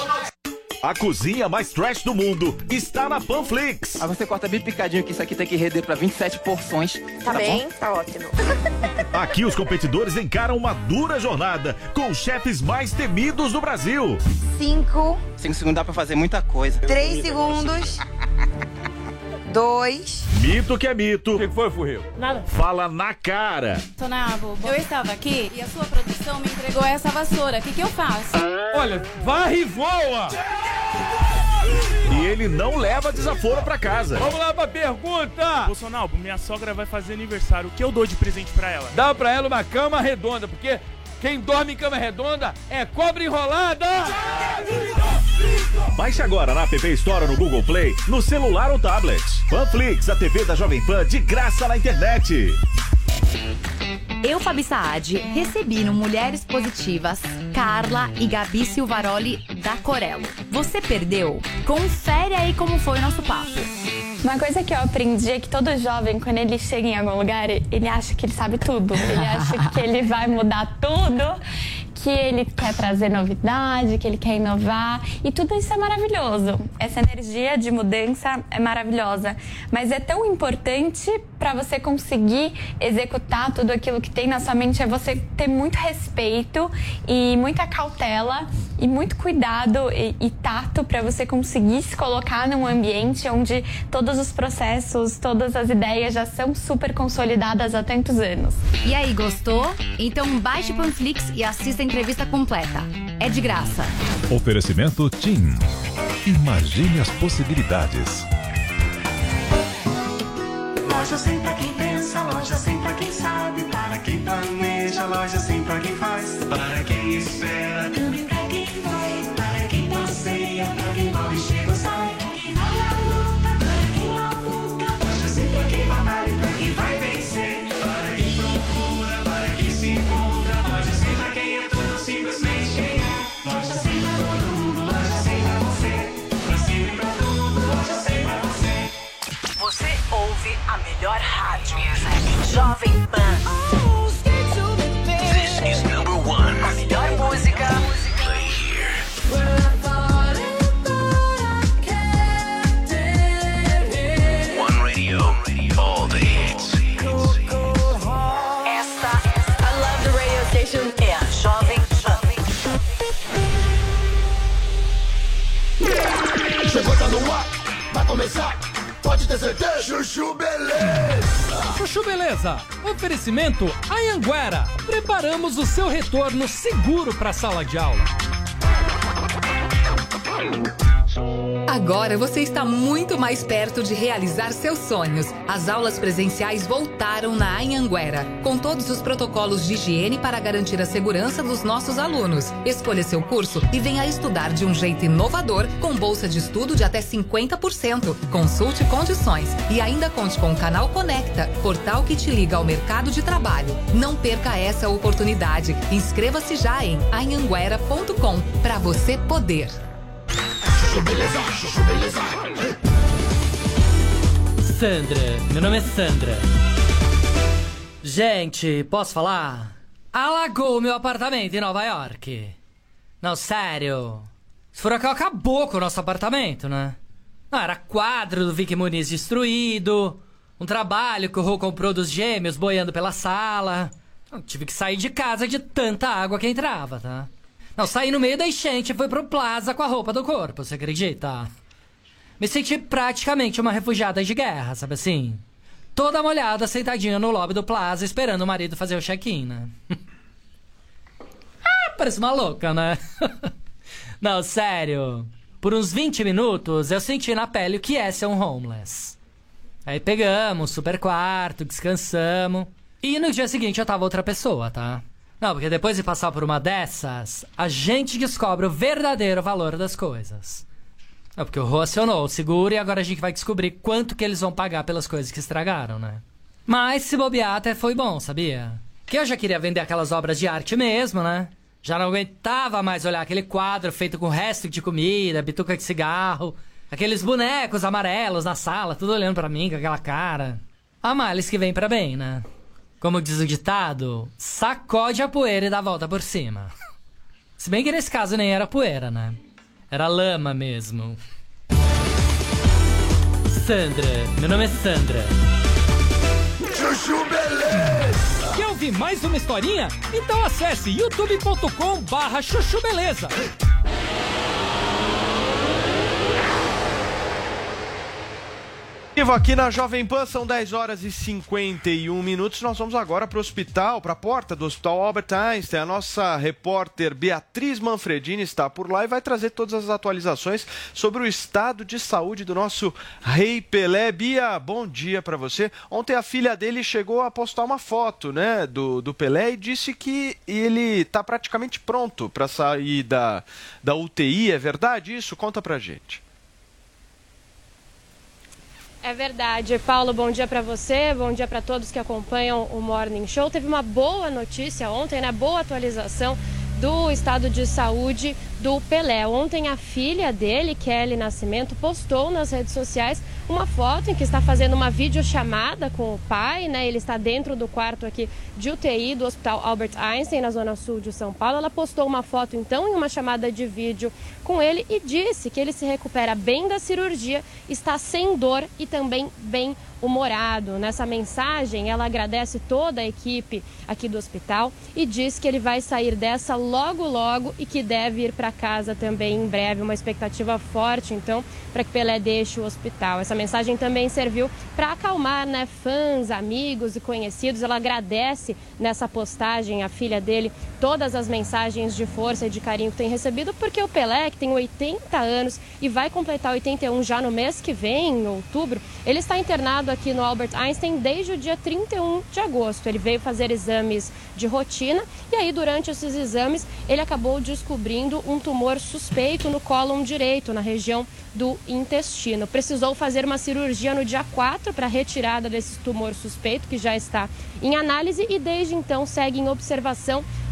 A cozinha mais trash do mundo está na Panflix. Aí você corta bem picadinho, que isso aqui tem que render pra vinte e sete porções. Tá, bem, bom? tá ótimo. Aqui os competidores encaram uma dura jornada com os chefes mais temidos do Brasil. Cinco, Cinco segundos dá pra fazer muita coisa. três segundos, dois. Mito que é mito. O que foi, Furril? Nada. Fala na cara. Tonabo, eu estava aqui e a sua produção me entregou essa vassoura. O que, que eu faço? Olha, varre e voa! E ele não leva desaforo pra casa. Vamos lá pra pergunta! Bolsonaro, minha sogra vai fazer aniversário. O que eu dou de presente pra ela? Dá pra ela uma cama redonda, porque quem dorme em cama redonda é cobra enrolada! Baixe agora na App Store ou no Google Play, no celular ou tablet. Panflix, a T V da Jovem Pan de graça na internet. Eu, Fabi Saad, recebi no Mulheres Positivas Carla e Gabi Silvaroli da Corello. Você perdeu? Confere aí como foi o nosso papo. Uma coisa que eu aprendi é que todo jovem, quando ele chega em algum lugar, ele acha que ele sabe tudo. Ele acha que ele vai mudar tudo, que ele quer trazer novidade, que ele quer inovar. E tudo isso é maravilhoso. Essa energia de mudança é maravilhosa. Mas é tão importante para você conseguir executar tudo aquilo que tem na sua mente, é você ter muito respeito e muita cautela e muito cuidado e, e tato para você conseguir se colocar num ambiente onde todos os processos, todas as ideias já são super consolidadas há tantos anos. E aí, gostou? Então baixe o Panflix e assista a entrevista completa. É de graça. Oferecimento TIM. Imagine as possibilidades. Loja sem pra quem pensa, loja sem pra quem sabe, para quem planeja, loja sem pra quem faz, para quem espera, também pra quem vai, para quem passeia, pra quem morre, chega ou sai, pra quem vai à luta, para quem labuta, loja sem pra quem batalha, pra quem vai vencer, para quem ouve a melhor rádio. Jovem Pan. This is number one. A melhor música. Play here. One radio, all the hits. Esta, I love the radio station. É a Jovem Pan. Chegou, tá no ar, vai começar. Pode ter certeza. Chuchu Beleza. Chuchu Beleza. Oferecimento Anhanguera. Preparamos o seu retorno seguro para a sala de aula. Agora você está muito mais perto de realizar seus sonhos. As aulas presenciais voltaram na Anhanguera, com todos os protocolos de higiene para garantir a segurança dos nossos alunos. Escolha seu curso e venha estudar de um jeito inovador, com bolsa de estudo de até cinquenta por cento. Consulte condições e ainda conte com o Canal Conecta, portal que te liga ao mercado de trabalho. Não perca essa oportunidade. Inscreva-se já em anhanguera ponto com para você poder. Beleza, chuchu beleza. Sandra, meu nome é Sandra. Gente, posso falar? Alagou meu apartamento em Nova York. Não, sério. Esse furacão acabou com o nosso apartamento, né? Não, era quadro do Vicky Muniz destruído, um trabalho que o Rô comprou dos gêmeos boiando pela sala. Eu tive que sair de casa de tanta água que entrava, tá? Não, saí no meio da enchente e fui pro Plaza com a roupa do corpo, você acredita? Me senti praticamente uma refugiada de guerra, sabe assim? Toda molhada, sentadinha no lobby do Plaza, esperando o marido fazer o check-in, né? Ah, parece uma louca, né? Não, sério. Por uns vinte minutos, eu senti na pele o que é ser um homeless. Aí pegamos um super quarto, descansamos. E no dia seguinte eu tava outra pessoa, tá? Não, porque depois de passar por uma dessas, a gente descobre o verdadeiro valor das coisas. Não, porque o Rô acionou o seguro e agora a gente vai descobrir quanto que eles vão pagar pelas coisas que estragaram, né? Mas se bobear até foi bom, sabia? Que eu já queria vender aquelas obras de arte mesmo, né? Já não aguentava mais olhar aquele quadro feito com resto de comida, bituca de cigarro, aqueles bonecos amarelos na sala, tudo olhando pra mim com aquela cara. A males que vem pra bem, né? Como diz o ditado, sacode a poeira e dá a volta por cima. Se bem que nesse caso nem era poeira, né? Era lama mesmo. Sandra, meu nome é Sandra. Chuchu Beleza. Quer ouvir mais uma historinha? Então acesse youtube ponto com barra chuchu beleza. Aqui na Jovem Pan são dez horas e cinquenta e um minutos. Nós vamos agora para o hospital, para a porta do Hospital Albert Einstein. A nossa repórter Beatriz Manfredini está por lá e vai trazer todas as atualizações sobre o estado de saúde do nosso Rei Pelé. Bia, bom dia para você. Ontem a filha dele chegou a postar uma foto, né, do, do Pelé e disse que ele está praticamente pronto para sair da, da U T I. É verdade isso? Conta pra gente. É verdade. Paulo, bom dia para você, bom dia para todos que acompanham o Morning Show. Teve uma boa notícia ontem, né? Boa atualização do estado de saúde do Pelé. Ontem a filha dele, Kelly Nascimento, postou nas redes sociais uma foto em que está fazendo uma videochamada com o pai, né? Ele está dentro do quarto aqui de U T I do Hospital Albert Einstein, na zona sul de São Paulo. Ela postou uma foto então em uma chamada de vídeo com ele e disse que ele se recupera bem da cirurgia, está sem dor e também bem humorado. Nessa mensagem, ela agradece toda a equipe aqui do hospital e diz que ele vai sair dessa logo, logo e que deve ir para casa também em breve. Uma expectativa forte, então, para que Pelé deixe o hospital. Essa mensagem também serviu para acalmar, né, fãs, amigos e conhecidos. Ela agradece nessa postagem a filha dele todas as mensagens de força e de carinho que tem recebido, porque o Pelé, que tem oitenta anos e vai completar oitenta e um já no mês que vem, em outubro, ele está internado aqui no Albert Einstein desde o dia trinta e um de agosto. Ele veio fazer exames de rotina e aí durante esses exames ele acabou descobrindo um tumor suspeito no cólon direito, na região do intestino. Precisou fazer uma cirurgia no dia quatro para retirada desse tumor suspeito, que já está em análise, e desde então segue em observação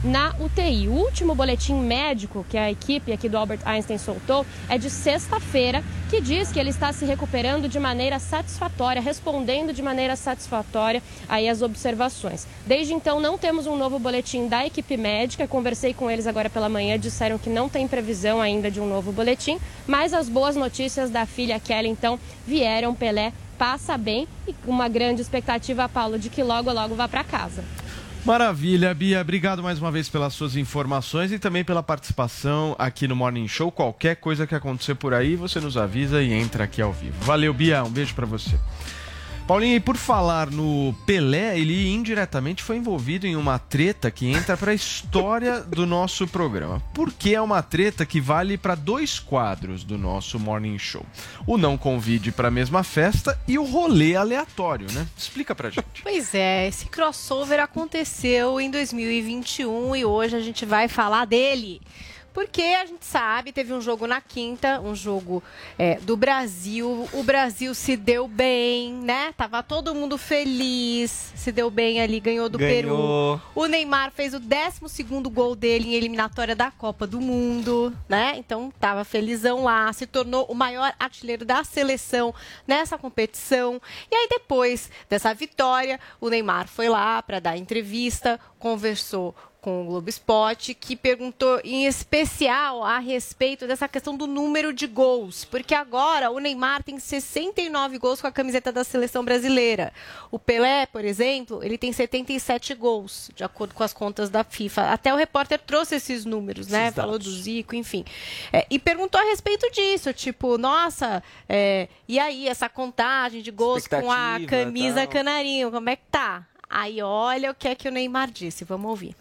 na U T I. O último boletim médico que a equipe aqui do Albert Einstein soltou é de sexta-feira, que diz que ele está se recuperando de maneira satisfatória, respondendo de maneira satisfatória aí as observações. Desde então, não temos um novo boletim da equipe médica. Conversei com eles agora pela manhã, disseram que não tem previsão ainda de um novo boletim, mas as boas notícias da filha Kelly, então, vieram. Pelé passa bem e uma grande expectativa, Paulo, de que logo, logo vá para casa. Maravilha, Bia. Obrigado mais uma vez pelas suas informações e também pela participação aqui no Morning Show. Qualquer coisa que acontecer por aí, você nos avisa e entra aqui ao vivo. Valeu, Bia. Um beijo pra você. Paulinho, e por falar no Pelé, ele indiretamente foi envolvido em uma treta que entra para a história do nosso programa. Porque é uma treta que vale para dois quadros do nosso Morning Show. O não convide para a mesma festa e o rolê aleatório, né? Explica pra gente. Pois é, esse crossover aconteceu em dois mil e vinte e um e hoje a gente vai falar dele. Porque a gente sabe, teve um jogo na quinta, um jogo é, do Brasil. O Brasil se deu bem, né? Tava todo mundo feliz, se deu bem ali, ganhou do Ganhou. Peru. O Neymar fez o décimo segundo gol dele em eliminatória da Copa do Mundo, né? Então tava felizão lá, se tornou o maior artilheiro da seleção nessa competição. E aí depois dessa vitória, o Neymar foi lá para dar entrevista, conversou com o Globo Esporte, que perguntou em especial a respeito dessa questão do número de gols, porque agora o Neymar tem sessenta e nove gols com a camiseta da seleção brasileira. O Pelé, por exemplo, ele tem setenta e sete gols, de acordo com as contas da FIFA. Até o repórter trouxe esses números, né? Esses Falou dados. do Zico, enfim. É, e perguntou a respeito disso, tipo, nossa, é, e aí, essa contagem de gols com a camisa tal. canarinho, como é que tá? Aí olha o que é que o Neymar disse, vamos ouvir.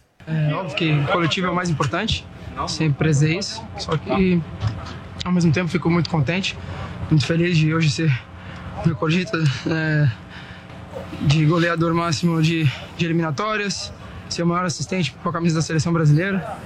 É óbvio que o coletivo é o mais importante, sempre prezei isso, só que ao mesmo tempo fico muito contente, muito feliz de hoje ser recordista é, de goleador máximo de, de eliminatórias, ser o maior assistente com a camisa da seleção brasileira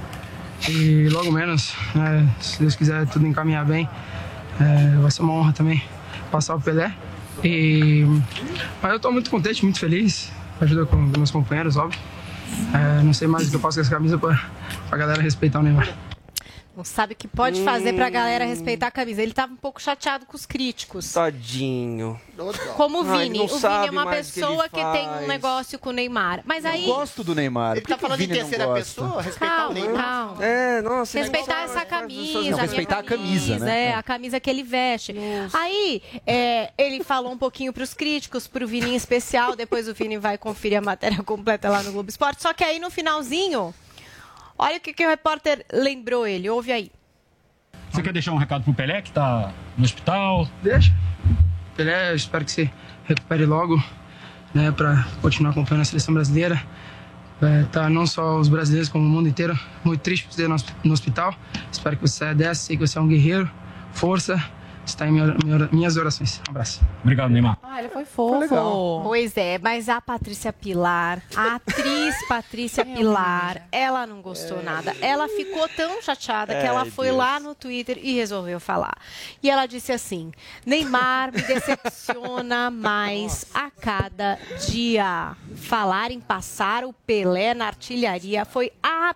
e logo menos, é, se Deus quiser tudo encaminhar bem, é, vai ser uma honra também passar o Pelé. E, mas eu estou muito contente, muito feliz, ajuda com meus companheiros, óbvio. É, não sei mais o que eu faço com essa camisa para a galera respeitar o Neymar. Não sabe o que pode fazer pra galera respeitar a camisa. Ele tava um pouco chateado com os críticos. Tadinho. Como o Ai, Vini. não O Vini sabe é uma mais o que pessoa ele que, tem um faz. negócio com o Neymar. Mas aí... Eu gosto do Neymar. Ele tá falando em terceira pessoa, respeitar Calma, o Neymar. calma. É, nossa. Respeitar essa camisa. Não, respeitar a camisa, né? É, a camisa que ele veste. Aí, é, ele falou um pouquinho pros críticos, pro Vini em especial. Depois o Vini vai conferir a matéria completa lá no Globo Esporte. Só que aí, no finalzinho, olha o que, que o repórter lembrou ele. Ouve aí. Você quer deixar um recado pro Pelé, que tá no hospital? Deixa. Pelé, eu espero que você recupere logo, né, para continuar acompanhando a seleção brasileira. É, tá não só os brasileiros, como o mundo inteiro, muito triste por você no, no hospital. Espero que você saia dessa, sei que você é um guerreiro. Força, está em minha, minha, minhas orações. Um abraço. Obrigado, Neymar. Ah, ele foi fofo. Pois é, mas a Patrícia Pilar, a atriz Patrícia Pilar, ela não gostou nada. Ela ficou tão chateada que ela Ai, foi Deus. lá no Twitter e resolveu falar. E ela disse assim: Neymar me decepciona mais a cada dia. Falar em passar o Pelé na artilharia foi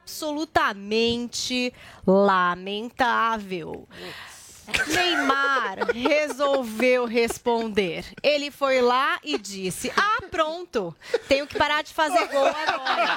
absolutamente lamentável. Neymar resolveu responder. Ele foi lá e disse: ah, pronto, tenho que parar de fazer gol agora.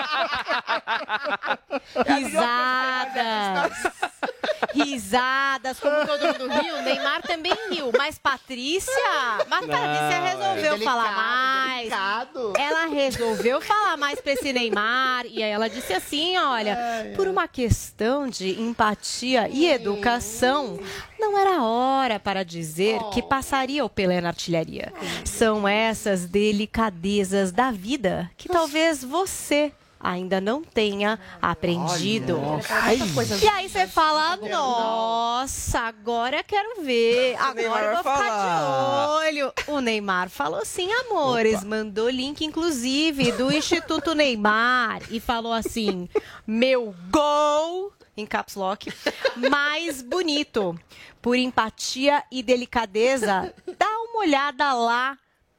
Risadas. Risadas, como todo mundo riu. Neymar também riu, mas Patrícia, mas Patrícia resolveu delicado, falar mais. delicado. Ela resolveu falar mais pra esse Neymar. E aí ela disse assim: olha, por uma questão de empatia e educação, não era hora para dizer que passaria o Pelé na artilharia. São essas delicadezas da vida que talvez você ainda não tenha aprendido. Olha, e aí você fala: nossa, agora quero ver, agora eu vou ficar de olho. O Neymar falou sim, amores. Opa. Mandou link, inclusive, do Instituto Neymar e falou assim: meu gol, em caps lock, mais bonito. Por empatia e delicadeza, dá uma olhada lá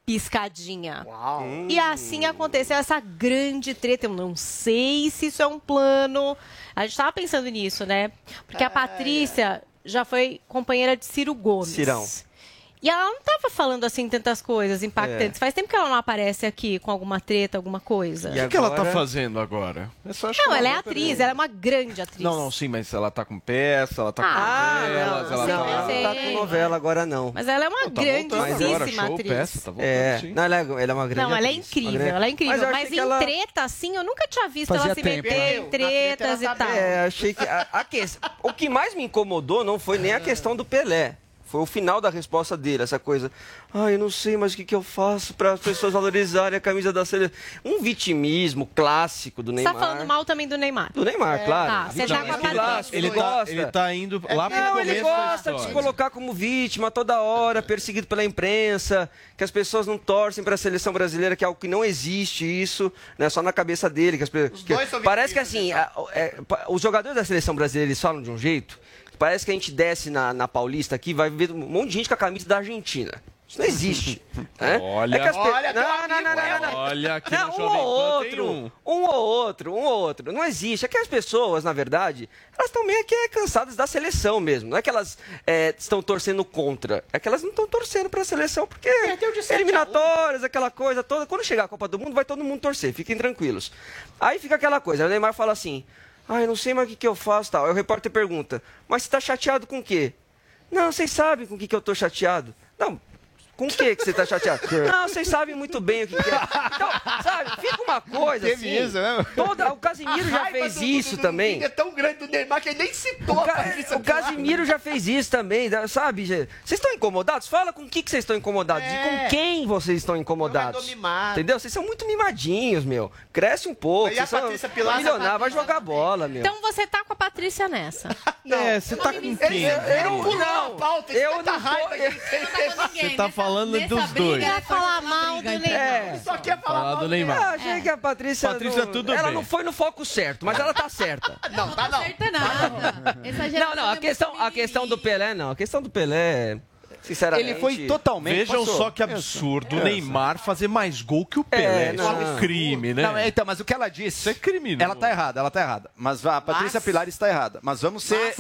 piscadinha. Uau. E assim aconteceu essa grande treta. Eu não sei se isso é um plano. A gente tava pensando nisso, né? Porque a Patrícia já foi companheira de Ciro Gomes. Cirão. E ela não tava falando assim tantas coisas impactantes. É. Faz tempo que ela não aparece aqui com alguma treta, alguma coisa. O que, que ela tá fazendo agora? Eu só acho Não, que ela é vai atriz, perder. ela é uma grande atriz. Não, não, sim, mas ela tá com peça, ela tá Ah, com novelas, não, ela sim, tá... eu sei. Não tá com novela agora, não. Mas ela é uma tá grandíssima voltando agora, show, atriz. peça, tá voltando, É, sim. não, ela, é, ela é uma grande Não, ela é atriz, uma incrível, grande- ela é incrível. Mas eu Mas, achei em que ela treta, assim, eu nunca tinha visto fazia ela se tempo, meter né? em tretas e tal. É, achei que. A, a que- o que mais me incomodou não foi nem a questão do Pelé. Foi o final da resposta dele, essa coisa. Ah, eu não sei mais o que, que eu faço para as pessoas valorizarem a camisa da seleção. Um vitimismo clássico do Você Neymar. tá falando mal também do Neymar. Do Neymar, claro. Tá, você tá com a Patrícia. Ele tá, ele tá indo lá pro Não, começo ele da gosta de se história. colocar como vítima toda hora, perseguido pela imprensa, que as pessoas não torcem para a seleção brasileira, que é algo que não existe isso, né? Só na cabeça dele. Que as pessoas, que- dois são parece que assim, a- é, pa- os jogadores da seleção brasileira eles falam de um jeito. Parece que a gente desce na, na Paulista aqui, vai ver um monte de gente com a camisa da Argentina. Isso não existe. né? Olha, É que as pe- olha, teu não, não, não, não, não, não. olha aqui Não, no um Jovem ou Pan tem outro, um. um ou outro, um ou outro. Não existe. É que as pessoas, na verdade, elas estão meio que cansadas da seleção mesmo. Não é que elas é, estão torcendo contra. É que elas não estão torcendo para a seleção porque eliminatórias, aquela coisa toda. Quando chegar a Copa do Mundo, vai todo mundo torcer. Fiquem tranquilos. Aí fica aquela coisa. O Neymar fala assim, ah, eu não sei mais o que, que eu faço tal. Aí o repórter pergunta, mas você está chateado com o quê? Não, vocês sabem com o que, que eu tô chateado. Não, com o que que você tá chateado? Não, vocês sabem muito bem o que, que é. Então, sabe, fica uma coisa Teve assim. isso, né? Toda, o Casimiro A já raiva fez do- do- isso do- também. do- É tão grande do Neymar que ele nem citou O, a Ca- Patrícia o Casimiro já fez isso também, da- sabe? Vocês estão incomodados? Fala com o que que vocês estão incomodados É. e com quem vocês estão incomodados. Entendeu? Vocês são muito mimadinhos, meu. Cresce um pouco. E a Vocês são Patrícia Pilar, milionário, vai jogar bola, meu. Então você tá com a Patrícia nessa. É, você tá com quem? Ele pulou a pauta, eu tanta não raiva tô- que ele tem. Você tá falando dos dois. Ele vai falar mal do Neymar. É. Só quer falar Falar mal do Eu Neymar. achei que a Patrícia. Patrícia, não, tudo ela bem. não foi no foco certo, mas ela tá certa. Não, tá não. Certa nada. Essa Não, geração não, a é questão, muito a questão do Pelé, não. A questão do Pelé, sinceramente. Ele foi totalmente. Vejam passou. só que absurdo o Essa. Neymar fazer mais gol que o Pelé. É, Isso é não. um crime, né? Não, é, então, mas o que ela disse. Isso é criminoso. Ela tá errada, ela tá errada. Mas a Patrícia Mas- Pilar está errada. Mas vamos ser.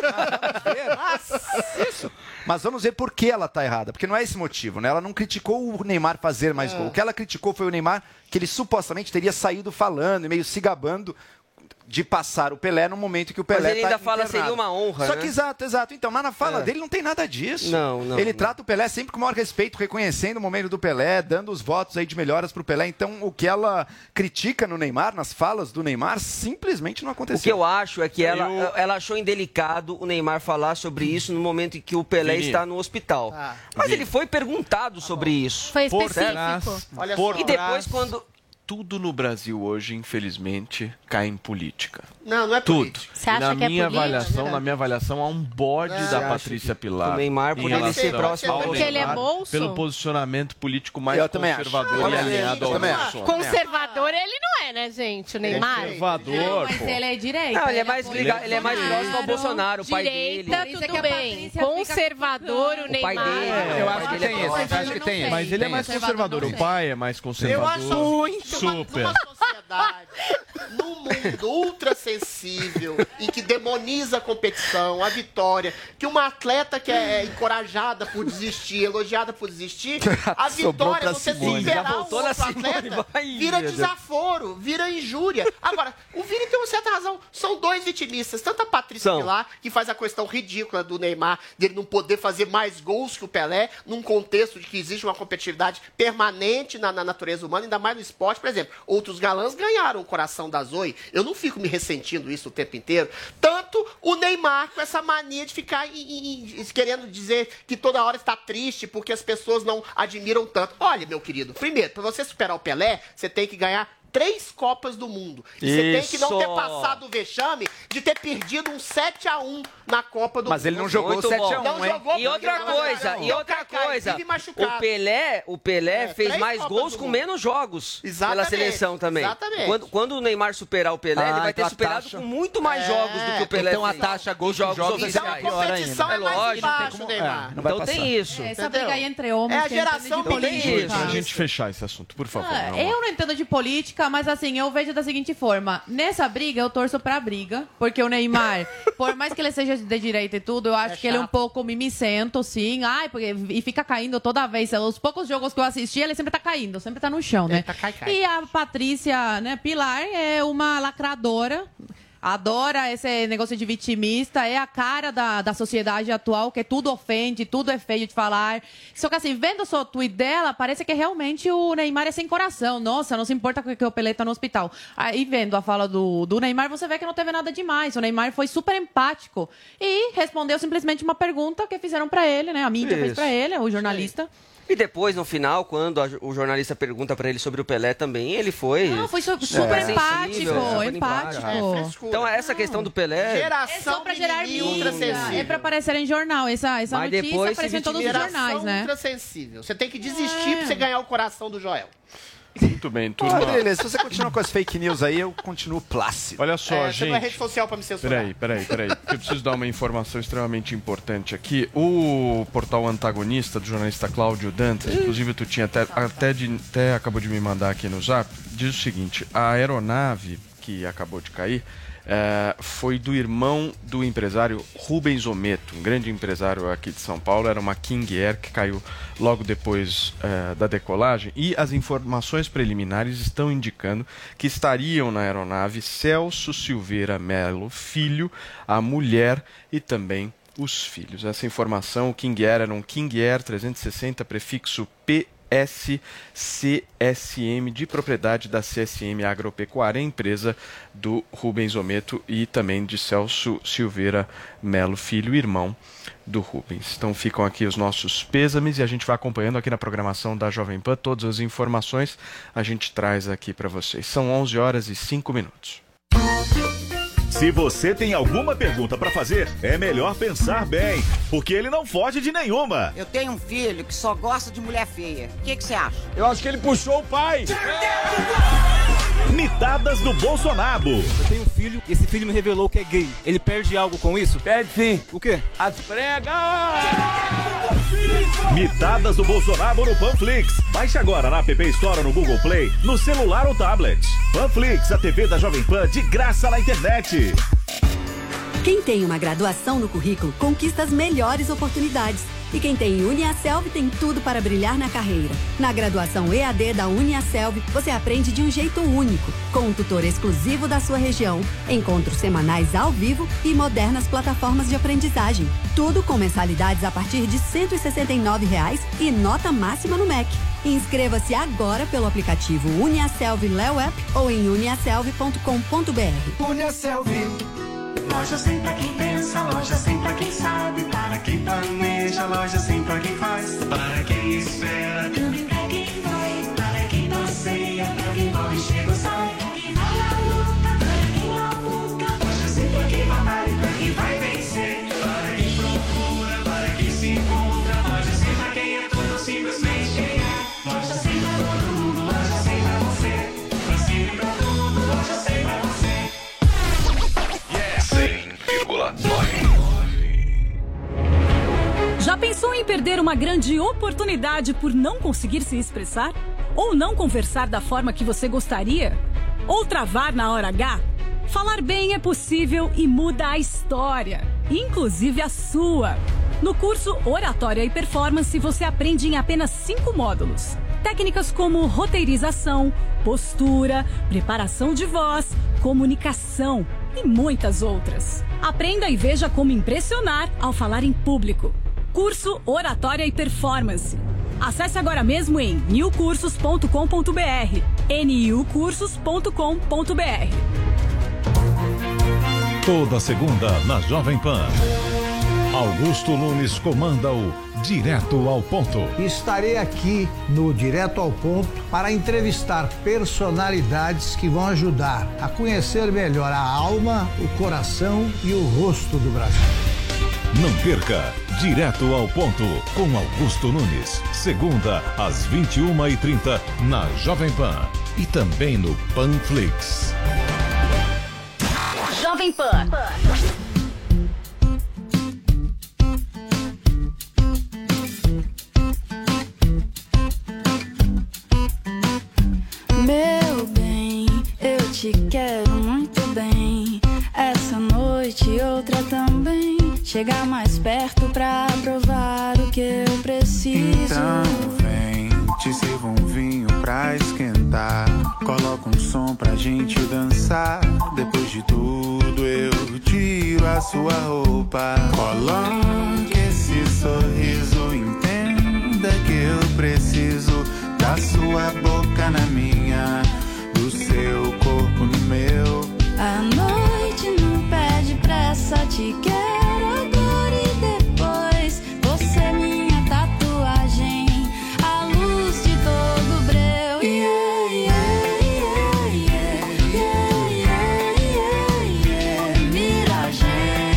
Mas, vamos ver. Isso. Mas vamos ver por que ela tá errada. Porque não é esse motivo, né? Ela não criticou o Neymar fazer mais gol. O que ela criticou foi o Neymar, que ele supostamente teria saído falando e meio se gabando de passar o Pelé no momento que o Pelé Mas ele tá ainda fala, internado. seria uma honra, Só né? que exato, exato. Então, mas na fala É. dele não tem nada disso. Não, não, Ele não. trata o Pelé sempre com o maior respeito, reconhecendo o momento do Pelé, dando os votos aí de melhoras pro Pelé. Então, o que ela critica no Neymar, nas falas do Neymar, simplesmente não O que aconteceu. eu acho é que ela, Eu- ela achou indelicado o Neymar falar sobre isso no momento em que o Pelé Vini. está no hospital. Ah. Mas Vini. ele foi perguntado sobre isso. Foi Por específico. trás, Olha por só. E depois trás, quando... tudo no Brasil hoje, infelizmente, cai em política. Não, não é Tudo. político. Você acha na que é minha política? avaliação, na minha avaliação, há um bode Não. da Você acha Patrícia Pilar. o Neymar, por em ele relação ser próximo ao ao Porque ele é Neymar, bolso? Pelo posicionamento político mais Eu também acho. conservador Eu e também alinhado acho. ao Eu também acho. Bolsonaro. Conservador ele não é, né, gente? O Neymar. Conservador, Mas pô. ele é direita. Não, ele é mais apoia ligado, ele é mais Bolsonaro. próximo ao Bolsonaro, o pai dele. Direita, Por isso é que tudo a bem. Patrícia fica Conservador, o O pai Neymar. dele. É, Eu o acho pai que dele é tem esse. próximo. Acho que tem esse. Mas ele é Tem mais esse. conservador. O pai é mais Eu conservador. acho muito Super. numa sociedade, num mundo ultra sensível, em que demoniza a competição, a vitória, que uma atleta que é encorajada por desistir, elogiada por desistir, a Sobrou vitória, pra você Simone. superar Já o voltou outro na Simone, atleta, vai, vira meu Deus. desaforo, vira injúria. Agora, o Vini tem uma certa razão, são dois vitimistas, tanto a Patrícia São. Pilar, que faz a questão ridícula do Neymar, dele não poder fazer mais gols que o Pelé, num contexto de que existe uma competitividade permanente na, na natureza humana, ainda mais no esporte. Por exemplo, outros galãs ganharam o coração da Zoe. Eu não fico me ressentindo isso o tempo inteiro. Tanto o Neymar com essa mania de ficar em- em- em- querendo dizer que toda hora está triste porque as pessoas não admiram tanto. Olha, meu querido, primeiro, para você superar o Pelé, você tem que ganhar três Copas do Mundo. E você tem que não ter passado o vexame de ter perdido um sete a um na Copa do Mas Mundo. ele não jogou Muito sete bom. a um, Não hein? jogou E outra coisa, e outra coisa, o Pelé, o Pelé É, fez três mais Copas gols do com Mundo. menos jogos Exatamente, pela seleção também. exatamente. Quando, quando o Neymar superar o Pelé, Ah, ele vai ter então a superado taxa- com muito mais jogos do que o Pelé Então a fez. taxa gols Jogos jogos oficiais. Então a competição É é mais lógico, embaixo, Neymar. não vai Então tem passar. isso. Essa Entendeu? briga aí entre homens. É a que eu entendo geração de Então tem política. isso. Pra gente fechar esse assunto, por favor. Ah, meu amor. eu não entendo de política, mas assim, eu vejo da seguinte forma. Nessa briga, eu torço pra briga, porque o Neymar, por mais que ele seja de direita e tudo, eu acho É que ele é um chato. pouco mimicento, sim. Ai, porque, e fica caindo toda vez. Os poucos jogos que eu assisti, ele sempre tá caindo, sempre tá no chão, né? Ele tá cai, cai. E a Patrícia, né, Pilar, é uma lacradora. Adora esse negócio de vitimista, é a cara da, da sociedade atual, que tudo ofende, tudo é feio de falar. Só que assim, vendo só o tweet dela, parece que realmente o Neymar é sem coração. Nossa, não se importa que o Pelé tá no hospital. Aí vendo a fala do, do Neymar, você vê que não teve nada demais. O Neymar foi super empático e respondeu simplesmente uma pergunta que fizeram pra ele, né? A mídia Isso. fez pra ele, o jornalista. E depois, no final, quando a- o jornalista pergunta pra ele sobre o Pelé também, ele foi... Não, foi su- super É. empático, Sensível, super empático. É, frescura. Então, essa questão do Pelé... Geração É só pra gerar mimimi mídia, ultrassensível. é pra aparecer em jornal. Essa, essa Mas notícia depois aparece se em todos os Geração jornais, né? ultrassensível. Você tem que desistir É. pra você ganhar o coração do Joel. Muito bem, turma. Adriles, se você continua com as fake news aí, eu continuo plácido. Olha só, É, você não é gente. rede social pra me censurar. Peraí, peraí, peraí. Porque eu preciso dar uma informação extremamente importante aqui. O portal antagonista do jornalista Cláudio Dantas, inclusive tu tinha até, até, de- até acabou de me mandar aqui no zap, diz o seguinte: a aeronave que acabou de cair eh, foi do irmão do empresário Rubens Ometo, um grande empresário aqui de São Paulo. Era uma King Air que caiu logo depois eh, da decolagem, e as informações preliminares estão indicando que estariam na aeronave Celso Silveira Melo Filho, a mulher e também os filhos. Essa informação, o King Air era um King Air trezentos e sessenta, prefixo P S C S M, de propriedade da C S M Agropecuária, empresa do Rubens Ometo e também de Celso Silveira Melo Filho, irmão do Rubens. Então ficam aqui os nossos pêsames e a gente vai acompanhando aqui na programação da Jovem Pan. Todas as informações a gente traz aqui para vocês. São onze horas e cinco minutos. Se você tem alguma pergunta pra fazer, é melhor pensar bem, porque ele não foge de nenhuma. Eu tenho um filho que só gosta de mulher feia. O que que você acha? Eu acho que ele puxou o pai. Mitadas do Bolsonaro. Eu tenho um filho e esse filho me revelou que é gay. Ele perde algo com isso? Perde sim. O quê? As pregas! Mitadas do Bolsonaro no Panflix. Baixe agora na App Store ou no Google Play, no celular ou tablet. Panflix, a T V da Jovem Pan de graça na internet. Quem tem uma graduação no currículo conquista as melhores oportunidades. E quem tem UniaSelv tem tudo para brilhar na carreira. Na graduação E A D da UniaSelv, você aprende de um jeito único, com um tutor exclusivo da sua região, encontros semanais ao vivo e modernas plataformas de aprendizagem. Tudo com mensalidades a partir de cento e sessenta e nove reais e nota máxima no M E C. Inscreva-se agora pelo aplicativo UniaSelv Léo App ou em uniaselv ponto com ponto br. UniaSelv. Loja sem pra quem pensa, loja sem pra quem sabe, para quem planeja, loja sem pra quem faz, para quem espera, também pra quem vai, para quem passeia, pra quem corre, chega ou sai, pra quem vai à luta, para quem labuta, loja sem pra quem batalha, pra quem vai vencer, para quem procura, para quem se encontra, loja sem pra quem é tudo, simplesmente quem é, loja sem pra todo mundo, loja sem pra você, pra sempre pra tudo, loja sem pra você. Já pensou em perder uma grande oportunidade por não conseguir se expressar? Ou não conversar da forma que você gostaria? Ou travar na hora H? Falar bem é possível e muda a história, inclusive a sua. No curso Oratória e Performance, você aprende em apenas cinco módulos. Técnicas como roteirização, postura, preparação de voz, comunicação e muitas outras. Aprenda e veja como impressionar ao falar em público. Curso Oratória e Performance. Acesse agora mesmo em new cursos ponto com ponto br. N U cursos ponto com ponto br. Toda segunda na Jovem Pan. Augusto Nunes comanda o Direto ao ponto. Estarei aqui no Direto ao Ponto para entrevistar personalidades que vão ajudar a conhecer melhor a alma, o coração e o rosto do Brasil. Não perca Direto ao Ponto com Augusto Nunes. Segunda às vinte e uma e trinta na Jovem Pan e também no Panflix. Jovem Pan. Meu bem, eu te quero muito bem. Essa noite e outra também. Chegar mais perto pra provar o que eu preciso. Então vem, te sirvo um vinho pra esquentar. Coloca um som pra gente dançar. Depois de tudo eu tiro a sua roupa. Coloque esse sorriso, entenda que eu preciso da sua boca na minha, do seu corpo no meu. A noite não pede pressa, te quero agora e depois. Você é minha tatuagem, a luz de todo breu. Yeah, yeah, yeah, yeah, yeah, yeah, yeah. Miragem,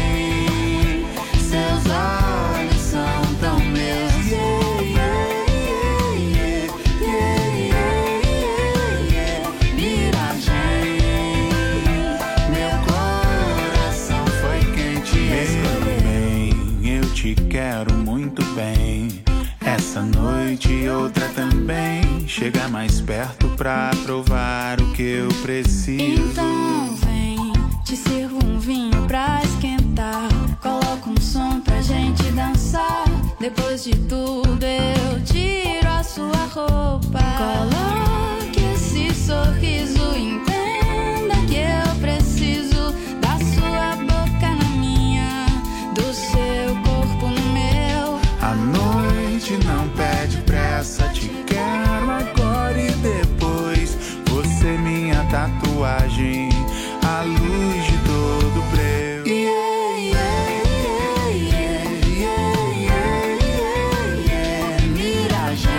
seus olhos são tão meus. Yeah, yeah, yeah, yeah, yeah, yeah. Miragem, meu coração foi quem te escolheu. Bem, eu te quero muito bem. Essa noite e outra também. Chega mais perto pra provar o que eu preciso. Então vem, te sirvo um vinho pra esquentar. Coloca um som pra gente dançar. Depois de tudo eu tiro a sua roupa. Coloque esse sorriso, entenda que eu preciso da sua boca na minha, do seu corpo no meu. A noite não pede pressa, te quero agora e depois. Você minha tatuagem, a luz de todo breu. Yeah, yeah, yeah, yeah, yeah, yeah, yeah. Miragem,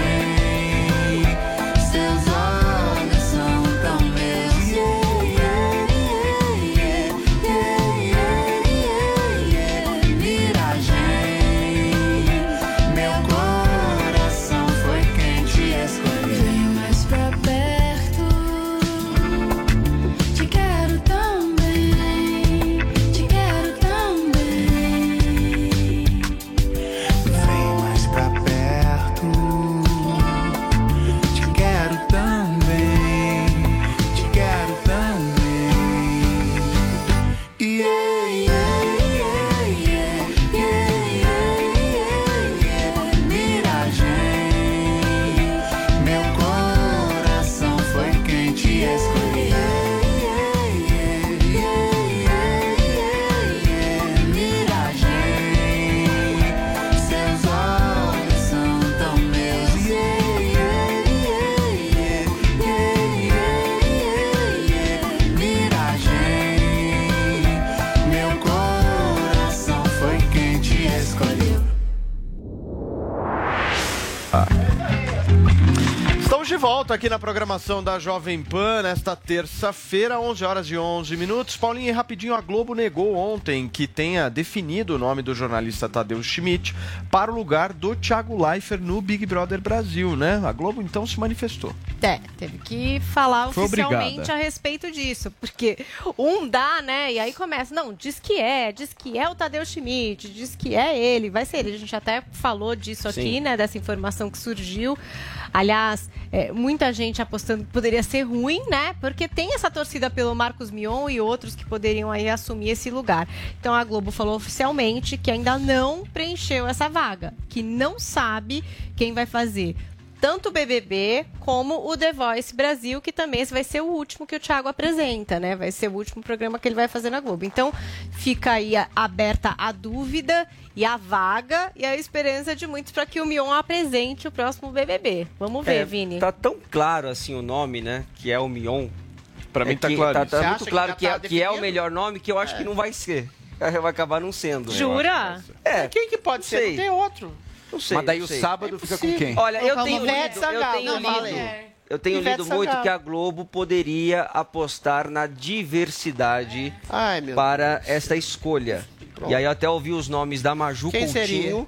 seus olhos são tão meus. Yeah, yeah, yeah, yeah, yeah, yeah. Miragem, meu coração foi quem te escolheu. Vem mais pra perto, te quero tão bem, te quero tão bem. Vem mais pra perto, te quero tão bem, te quero tão bem. Yeah, yeah, yeah, yeah, yeah, yeah, yeah. Miragem, meu coração foi quem te escolheu. Yeah, yeah, yeah, yeah, yeah. Miragem, seus olhos são tão meus. Yeah, yeah, yeah, yeah, yeah, yeah. Miragem, meu coração foi quem te escolheu. Estamos de volta aqui na programação da Jovem Pan, nesta terça-feira, onze horas e onze minutos. Paulinho, e rapidinho, a Globo negou ontem que tenha definido o nome do jornalista Tadeu Schmidt para o lugar do Thiago Leifert no Big Brother Brasil, né? A Globo, então, se manifestou. É, teve que falar Foi oficialmente obrigada. a respeito disso, porque um dá, né, e aí começa, não, diz que é, diz que é o Tadeu Schmidt, diz que é ele, vai ser ele. A gente até falou disso aqui, Sim. né, dessa informação que surgiu. Aliás, é, muita gente apostando que poderia ser ruim, né, porque tem essa torcida pelo Marcos Mion e outros que poderiam aí assumir esse lugar. Então a Globo falou oficialmente que ainda não preencheu essa vaga, que não sabe quem vai fazer tanto o B B B como o The Voice Brasil, que também esse vai ser o último que o Thiago apresenta, né? Vai ser o último programa que ele vai fazer na Globo. Então, fica aí a, aberta a dúvida e a vaga e a esperança de muitos para que o Mion apresente o próximo B B B. Vamos ver, É, Vini. Tá tão claro assim o nome, né? Que é o Mion. Pra mim É tá que- claro Tá, isso. tá Você muito acha que claro já que, tá é, que é o definido? melhor nome, que eu acho que não vai ser. Vai acabar não sendo. Jura? É. Quem que pode ser? Sei. Não tem outro. Não sei. Mas daí não o sei. sábado É fica com possível. quem? Olha, eu Colocar tenho uma lido, Ivete eu Sangalo, tenho não falei. lido, eu tenho Ivete lido muito Sangalo. que a Globo poderia apostar na diversidade Ai, meu para esta escolha. Pronto. E aí eu até ouvi os nomes da Maju Quem Coutinho seria?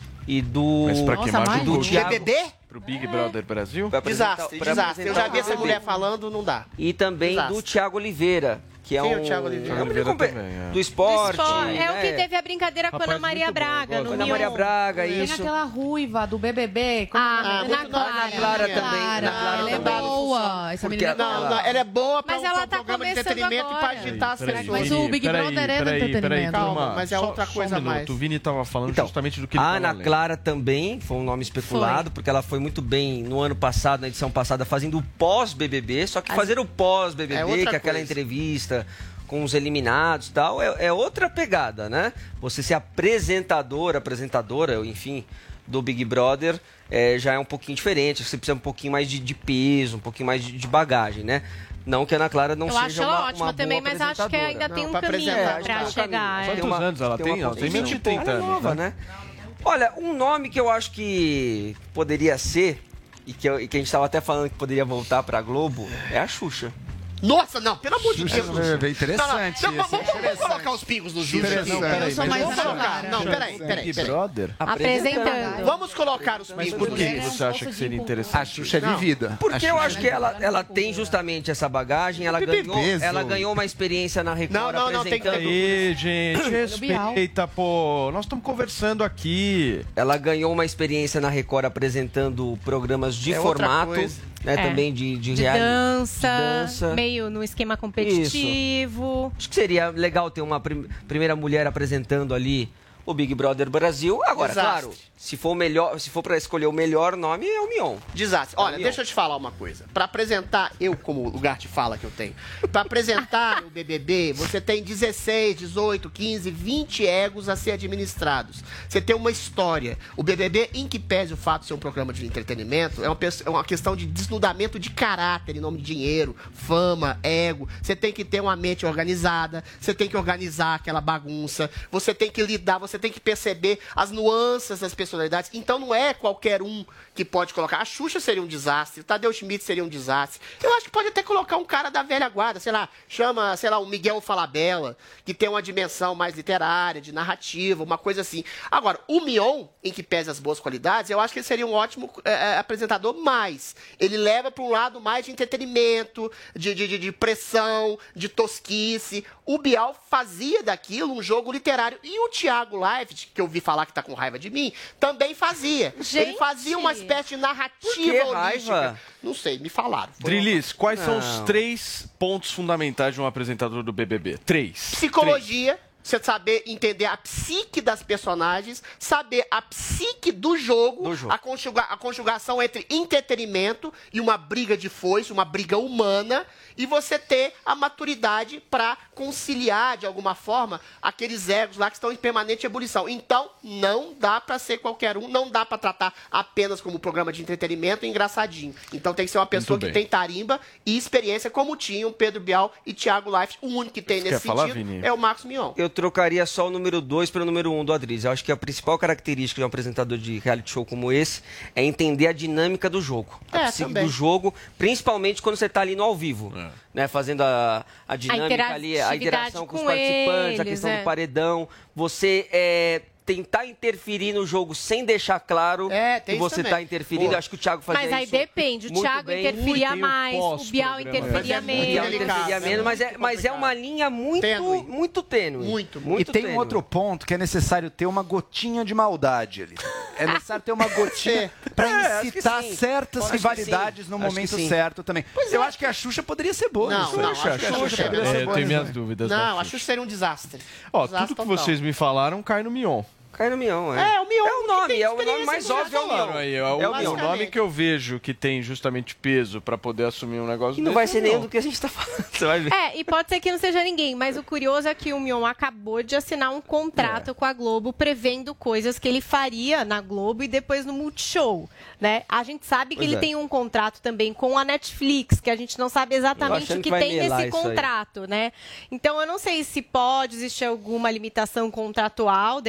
e do... Mas pra que Maju do Coutinho? Thiago... B B B? Pro Big Brother Brasil? Pra apresentar- Desastre, pra desastre. Eu apresentar já vi o essa B B B. mulher falando, não dá. E também Desastre. do Thiago Oliveira, que é Quem é um... o Thiago Oliveira? é um Oliveira compe- também, é. Do esporte. Do esporte. É o né? que teve a brincadeira com a Ana Rapaz, Maria muito bom, Braga. eu No gosto. Ana Mion. Maria Braga, Tem isso. aquela ruiva do B B B. como- Ah, Ah, Ana muito Clara. novinha. Clara também. Clara, Ana Clara ela é também. boa. Essa Porque menina é Não, boa. não, ela é boa pra Mas um, ela pra um tá programa de começando entretenimento e pra agora. agitar as Peraí, pessoas. Mas o Big peraí, Brother é do peraí, entretenimento. peraí, Calma, turma. mas é Só- outra só coisa um a mais. minuto. O Vini tava falando Então, justamente do que ele a tava Ana lendo. Clara também foi um nome especulado, porque ela foi muito bem no ano passado, na edição passada, fazendo o pós-B B B, só que fazer o pós-B B B, É outra que é aquela coisa. entrevista com os eliminados e tal, é, é outra pegada, né? Você ser apresentador, apresentadora, enfim, do Big Brother, é, já é um pouquinho diferente, você precisa um pouquinho mais de, de peso, um pouquinho mais de, de bagagem, né? Não que a Ana Clara não Eu seja acho ela uma, ótima uma também, boa mas acho que ainda apresentadora. tem Não, um pra caminho apresentar, pra acho que chegar. tem Quantos uma- anos ela tem? uma Ela tem potência vinte e trinta ela é anos, nova, né? né? Olha, um nome que eu acho que poderia ser, e que, eu- e que a gente estava até falando que poderia voltar pra Globo, é a Xuxa. Nossa, não, pelo amor de Deus. É interessante. Não, não, isso, vamos, vamos colocar os pingos nos is aqui. Não, peraí, Eu sou mais Vamos Ana colocar. Clara. Não, peraí, Big peraí, peraí. Brother? Apresentando. Vamos colocar os Mas pingos por nos que is. você acha que seria interessante? A Xuxa é Não. vivida. Porque A eu Xuxa acho que ela, ela tem justamente essa bagagem, ela B B B, ganhou, ela Zoe. ganhou uma experiência na Record Não, não, não, tem que ter- apresentando... Aí, gente, Bial. respeita, pô. Nós estamos conversando aqui. Ela ganhou uma experiência na Record apresentando programas de É outra formato, coisa. né, É. também de, de, De reality- dança, de dança. meio no esquema competitivo. Acho que seria legal ter uma prim- primeira mulher apresentando ali o Big Brother Brasil. Agora, Desastre. claro, se for melhor, se for para escolher o melhor nome, é o Mion. Desastre. Olha, Mion. deixa eu te falar uma coisa. Pra apresentar, eu como lugar de fala que eu tenho, pra apresentar o B B B, você tem dezesseis, dezoito, quinze, vinte egos a ser administrados. Você tem uma história. O B B B, em que pese o fato de ser um programa de entretenimento, é uma, pe- é uma questão de desnudamento de caráter em nome de dinheiro, fama, ego. Você tem que ter uma mente organizada, você tem que organizar aquela bagunça, você tem que lidar, você tem que perceber as nuances das personalidades. Então não é qualquer um que pode colocar. A Xuxa seria um desastre, o Tadeu Schmidt seria um desastre. Eu acho que pode até colocar um cara da velha guarda, sei lá, chama, sei lá, o Miguel Falabella, que tem uma dimensão mais literária, de narrativa, uma coisa assim. Agora, o Mion, em que pese as boas qualidades, eu acho que ele seria um ótimo é, é, apresentador, mas ele leva para um lado mais de entretenimento, de, de, de, de pressão, de tosquice. O Bial fazia daquilo um jogo literário. E o Thiago Leifert, que eu vi falar que tá com raiva de mim, também fazia. Ele Gente! fazia uma espécie de Por narrativa que holística. raiva? Não sei, me falaram. Foi Drilis, quais são os Não. três pontos fundamentais de um apresentador do B B B? Três. Psicologia, você saber entender a psique das personagens, saber a psique do jogo, Do jogo. A, conjuga- a conjugação entre entretenimento e uma briga de foice, uma briga humana, e você ter a maturidade para conciliar, de alguma forma, aqueles egos lá que estão em permanente ebulição. Então, não dá para ser qualquer um, não dá para tratar apenas como programa de entretenimento e engraçadinho. Então, tem que ser uma pessoa Muito que bem. tem tarimba e experiência, como tinham Pedro Bial e Thiago Leifert. O único que tem Você nesse quer falar, sentido Vini? é o Marcos Mion. Eu trocaria só o número dois pelo número um do Adriz. Eu acho que a principal característica de um apresentador de reality show como esse é entender a dinâmica do jogo. A É, psique também. do jogo, principalmente quando você está ali no ao vivo. É. Né, fazendo a, a dinâmica ali, a interação com os com participantes, a eles, questão é. do paredão. Você é, tentar interferir no jogo sem deixar claro É, tem que isso você também. está interferindo. Boa. Acho que o Thiago fazia Mas aí isso depende, o muito Thiago bem. interferia Tem o mais, o pós-programa, Bial né? interferia Mas é muito E ela menos. delicado, interferia é menos, mas é, muito mas é complicado. uma linha muito Tênue. muito tênue. Muito, muito E tem um tênue. outro ponto que é necessário ter uma gotinha de maldade ali. É necessário ter uma gotinha para É, acho que incitar sim. certas Acho que rivalidades sim. no Acho que momento sim. certo também. Eu acho que a Xuxa poderia ser boa. Não, nisso. não, Xuxa, acho que a Xuxa Xuxa poderia é- ser É, boa tem nisso. minhas dúvidas. Não, da a Xuxa. Xuxa seria um desastre. Ó, Desastre tudo que total. vocês me falaram cai no Mion. Cai no Mion, é. É, o Mion É o que nome, tem é o nome experiência mais com óbvio, é o Falaram Mion. aí, É o, o o Mion. nome que eu vejo que tem justamente peso pra poder assumir um negócio E não desse vai é ser o nenhum Mion. do que a gente tá falando. Você vai ver. É, e pode ser que não seja ninguém, mas o curioso é que o Mion acabou de assinar um contrato com a Globo prevendo coisas que ele faria na Globo e depois no Multishow, né? A gente sabe que Pois ele é. tem um contrato também com a Netflix, que a gente não sabe exatamente achando o que que vai tem melar nesse isso aí. contrato, né? Então eu não sei se pode existir alguma limitação contratual, dependente,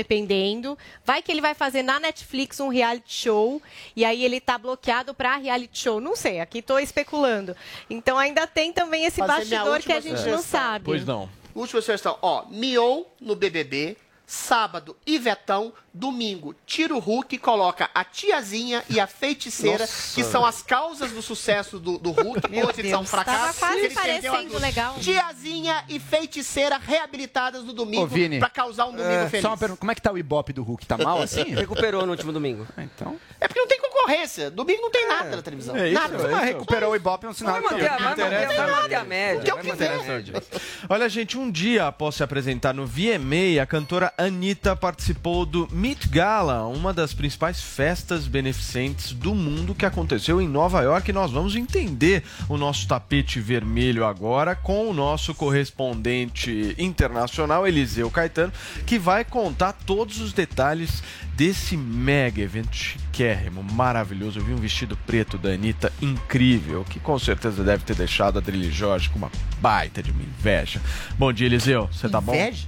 fazendo. Vai que ele vai fazer na Netflix um reality show e aí ele tá bloqueado pra reality show. Não sei, aqui tô especulando. Então ainda tem também esse Fazer minha bastidor que a última gente não sugestão. sabe. Pois não. Última sugestão, ó, Mion no B B B, sábado, Ivetão, domingo, tira o Hulk e coloca a tiazinha e a feiticeira, Nossa. que são as causas do sucesso do, do Hulk. Meu Hoje eles são um Deus, fracasso. tava quase Ele perdeu parecendo a- legal. Tiazinha e feiticeira reabilitadas no domingo Ô, Vini, pra causar um domingo é, feliz. só uma pergunta, como é que tá o Ibope do Hulk? Tá mal assim? Recuperou no último domingo. Então. É porque não tem concorrência. Domingo não tem nada na televisão. É isso, nada. é isso. Recuperou o Ibope é um sinal Vai manter, que vai manter, vai manter a média. Que é o vai que manter a vem. média. Olha, gente, um dia após se apresentar no V M A, a cantora Anitta participou do Met Gala, uma das principais festas beneficentes do mundo que aconteceu em Nova York. E nós vamos entender o nosso tapete vermelho agora com o nosso correspondente internacional, Eliseu Caetano, que vai contar todos os detalhes desse mega evento chiquérrimo, maravilhoso. Eu vi um vestido preto da Anitta incrível, que com certeza deve ter deixado a Adrilho Jorge com uma baita de uma inveja. Bom dia, Eliseu. Você tá bom? Inveja?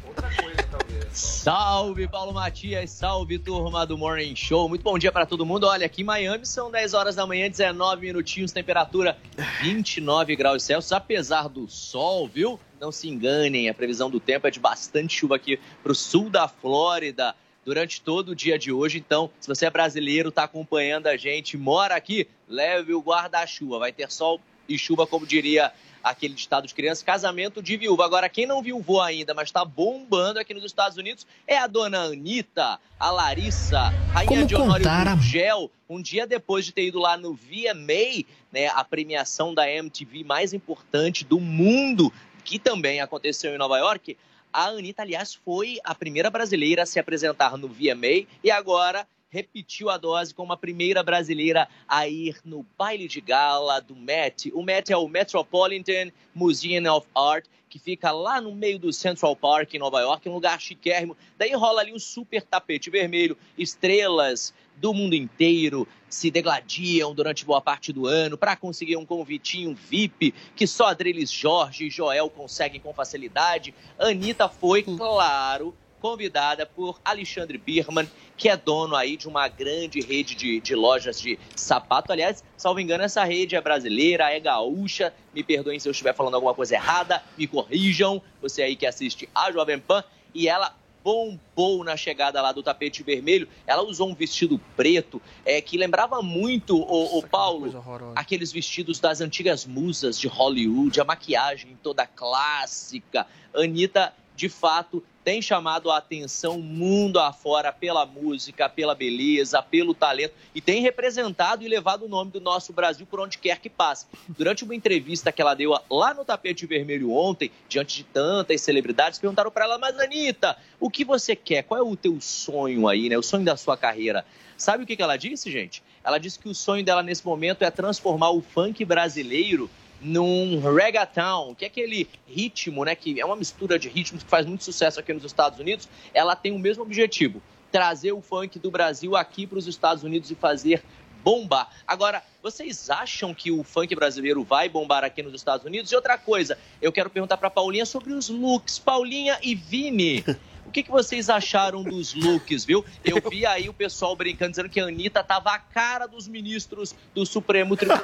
Salve, Paulo Matias, salve, turma do Morning Show. Muito bom dia para todo mundo. Olha, aqui em Miami são dez horas da manhã, dezenove minutinhos, temperatura vinte e nove graus Celsius, apesar do sol, viu? Não se enganem, a previsão do tempo é de bastante chuva aqui pro sul da Flórida durante todo o dia de hoje. Então, se você é brasileiro, tá acompanhando a gente, mora aqui, leve o guarda-chuva. Vai ter sol e chuva, como diria aquele ditado de criança, casamento de viúva. Agora, quem não viuvou ainda, mas está bombando aqui nos Estados Unidos, é a dona Anitta, a Larissa, rainha Como de Honório contar a- Gurgel, um dia depois de ter ido lá no V M A, né, a premiação da M T V mais importante do mundo, que também aconteceu em Nova York. A Anitta, aliás, foi a primeira brasileira a se apresentar no V M A e agora repetiu a dose como a primeira brasileira a ir no baile de gala do Met. O Met é o Metropolitan Museum of Art, que fica lá no meio do Central Park, em Nova York, um lugar chiquérrimo. Daí rola ali um super tapete vermelho, estrelas do mundo inteiro se degladiam durante boa parte do ano para conseguir um convitinho V I P que só Adrelis Jorge e Joel conseguem com facilidade. Anitta foi, claro, convidada por Alexandre Birman, que é dono aí de uma grande rede de, de lojas de sapato. Aliás, salvo engano, essa rede é brasileira, é gaúcha. Me perdoem se eu estiver falando alguma coisa errada, me corrijam, você aí que assiste a Jovem Pan. E ela bombou na chegada lá do tapete vermelho. Ela usou um vestido preto é, que lembrava muito, o, o Paulo, aqueles vestidos das antigas musas de Hollywood, a maquiagem toda clássica. Anitta, de fato, tem chamado a atenção mundo afora pela música, pela beleza, pelo talento e tem representado e levado o nome do nosso Brasil por onde quer que passe. Durante uma entrevista que ela deu lá no Tapete Vermelho ontem, diante de tantas celebridades, perguntaram para ela: mas Anitta, o que você quer? Qual é o teu sonho aí, né? O sonho da sua carreira? Sabe o que ela disse, gente? Ela disse que o sonho dela nesse momento é transformar o funk brasileiro num reggaeton, que é aquele ritmo, né, que é uma mistura de ritmos que faz muito sucesso aqui nos Estados Unidos. Ela tem o mesmo objetivo, trazer o funk do Brasil aqui para os Estados Unidos e fazer bombar. Agora, vocês acham que o funk brasileiro vai bombar aqui nos Estados Unidos? E outra coisa, eu quero perguntar para Paulinha sobre os looks. Paulinha e Vini, o que, que vocês acharam dos looks, viu? Eu vi aí o pessoal brincando, dizendo que a Anitta tava a cara dos ministros do Supremo Tribunal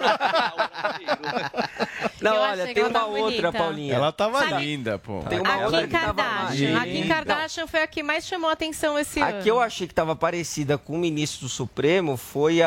Federal. Não, Eu olha, achei tem que ela uma tava outra, bonita. Paulinha. Ela tava Sabe- linda, pô. Tem uma A outra Kim que tava Kardashian. A Kim linda. Kardashian foi a que mais chamou a atenção esse ano. A que eu achei que estava parecida com o ministro do Supremo foi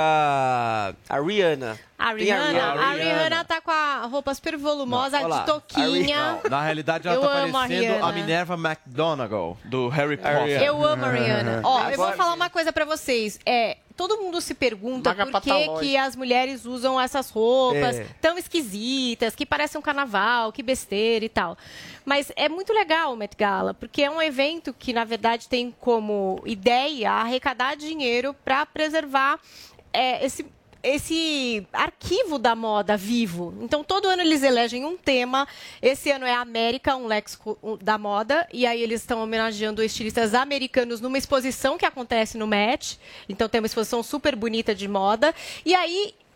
a, a Rihanna. A Tem Rihanna, a A Rihanna. Rihanna tá com a roupa super volumosa, Não, olha lá. de toquinha. Não, na realidade, ela Eu tá amo a parecendo a, Rihanna. Minerva McGonagall, do Harry Potter. Eu amo a Rihanna. Ó, eu vou Agora- falar uma coisa pra vocês. É, todo mundo se pergunta Maga por que, Patalógica. que as mulheres usam essas roupas É. tão esquisitas, que parecem um carnaval, que besteira e tal. Mas é muito legal o Met Gala, porque é um evento que, na verdade, tem como ideia arrecadar dinheiro para preservar é, esse esse arquivo da moda vivo. Então, todo ano eles elegem um tema. Esse ano é América, um léxico da moda. E aí eles estão homenageando estilistas americanos numa exposição que acontece no Met. Então, tem uma exposição super bonita de moda. E aí,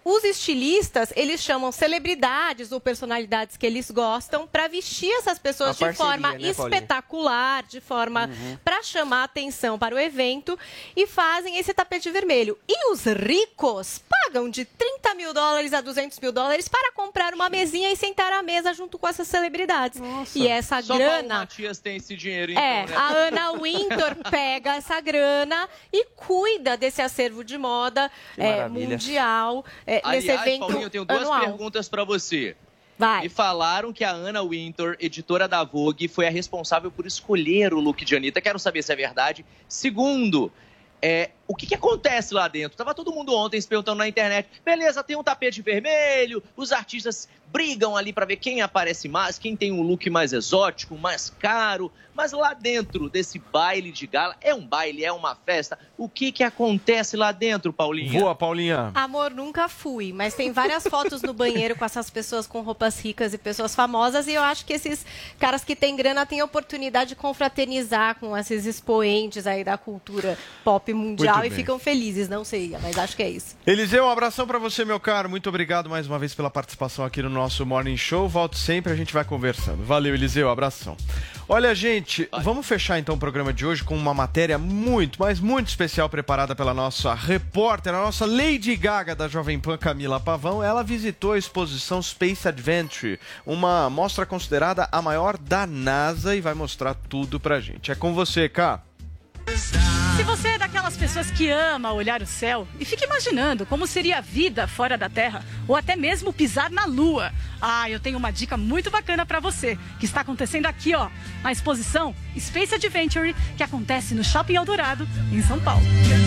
os estilistas, eles chamam celebridades ou personalidades que eles gostam para vestir essas pessoas Uma de parceria, forma né, Paulinha? espetacular, de forma Uhum. para chamar atenção para o evento e fazem esse tapete vermelho. E os ricos pagam de trinta mil dólares a duzentos mil dólares para comprar uma mesinha e sentar à mesa junto com essas celebridades. E essa Só Paulo grana... Matias tem esse dinheiro, então, É, né? a Anna Wintour pega essa grana e cuida desse acervo de moda é, maravilha. mundial é, nesse Aliás, evento Paulinho, eu tenho duas anual. perguntas para você. Vai. Me falaram que a Anna Wintour, editora da Vogue, foi a responsável por escolher o look de Anitta. Quero saber se é verdade. Segundo, é, o que, que acontece lá dentro? Tava todo mundo ontem se perguntando na internet. Beleza, tem um tapete vermelho, os artistas brigam ali para ver quem aparece mais, quem tem um look mais exótico, mais caro. Mas lá dentro desse baile de gala, é um baile, é uma festa. O que que acontece lá dentro, Paulinha? Boa, Paulinha. Amor, nunca fui, mas tem várias fotos no banheiro com essas pessoas com roupas ricas e pessoas famosas, e eu acho que esses caras que têm grana têm a oportunidade de confraternizar com esses expoentes aí da cultura pop mundial Muito e bem. ficam felizes, não sei, mas acho que é isso. Eliseu, um abração pra você, meu caro. Muito obrigado mais uma vez pela participação aqui no nosso Morning Show. Volto sempre, a gente vai conversando. Valeu, Eliseu, abração. Olha, gente, vamos fechar então o programa de hoje com uma matéria muito, mas muito especial preparada pela nossa repórter, a nossa Lady Gaga da Jovem Pan, Camila Pavão. Ela visitou a exposição Space Adventure, uma mostra considerada a maior da NASA, e vai mostrar tudo pra gente. É com você, Cá. Se você é daquelas pessoas que ama olhar o céu e fica imaginando como seria a vida fora da Terra ou até mesmo pisar na Lua, ah, eu tenho uma dica muito bacana para você, que está acontecendo aqui, ó, na exposição Space Adventure, que acontece no Shopping Eldorado, em São Paulo.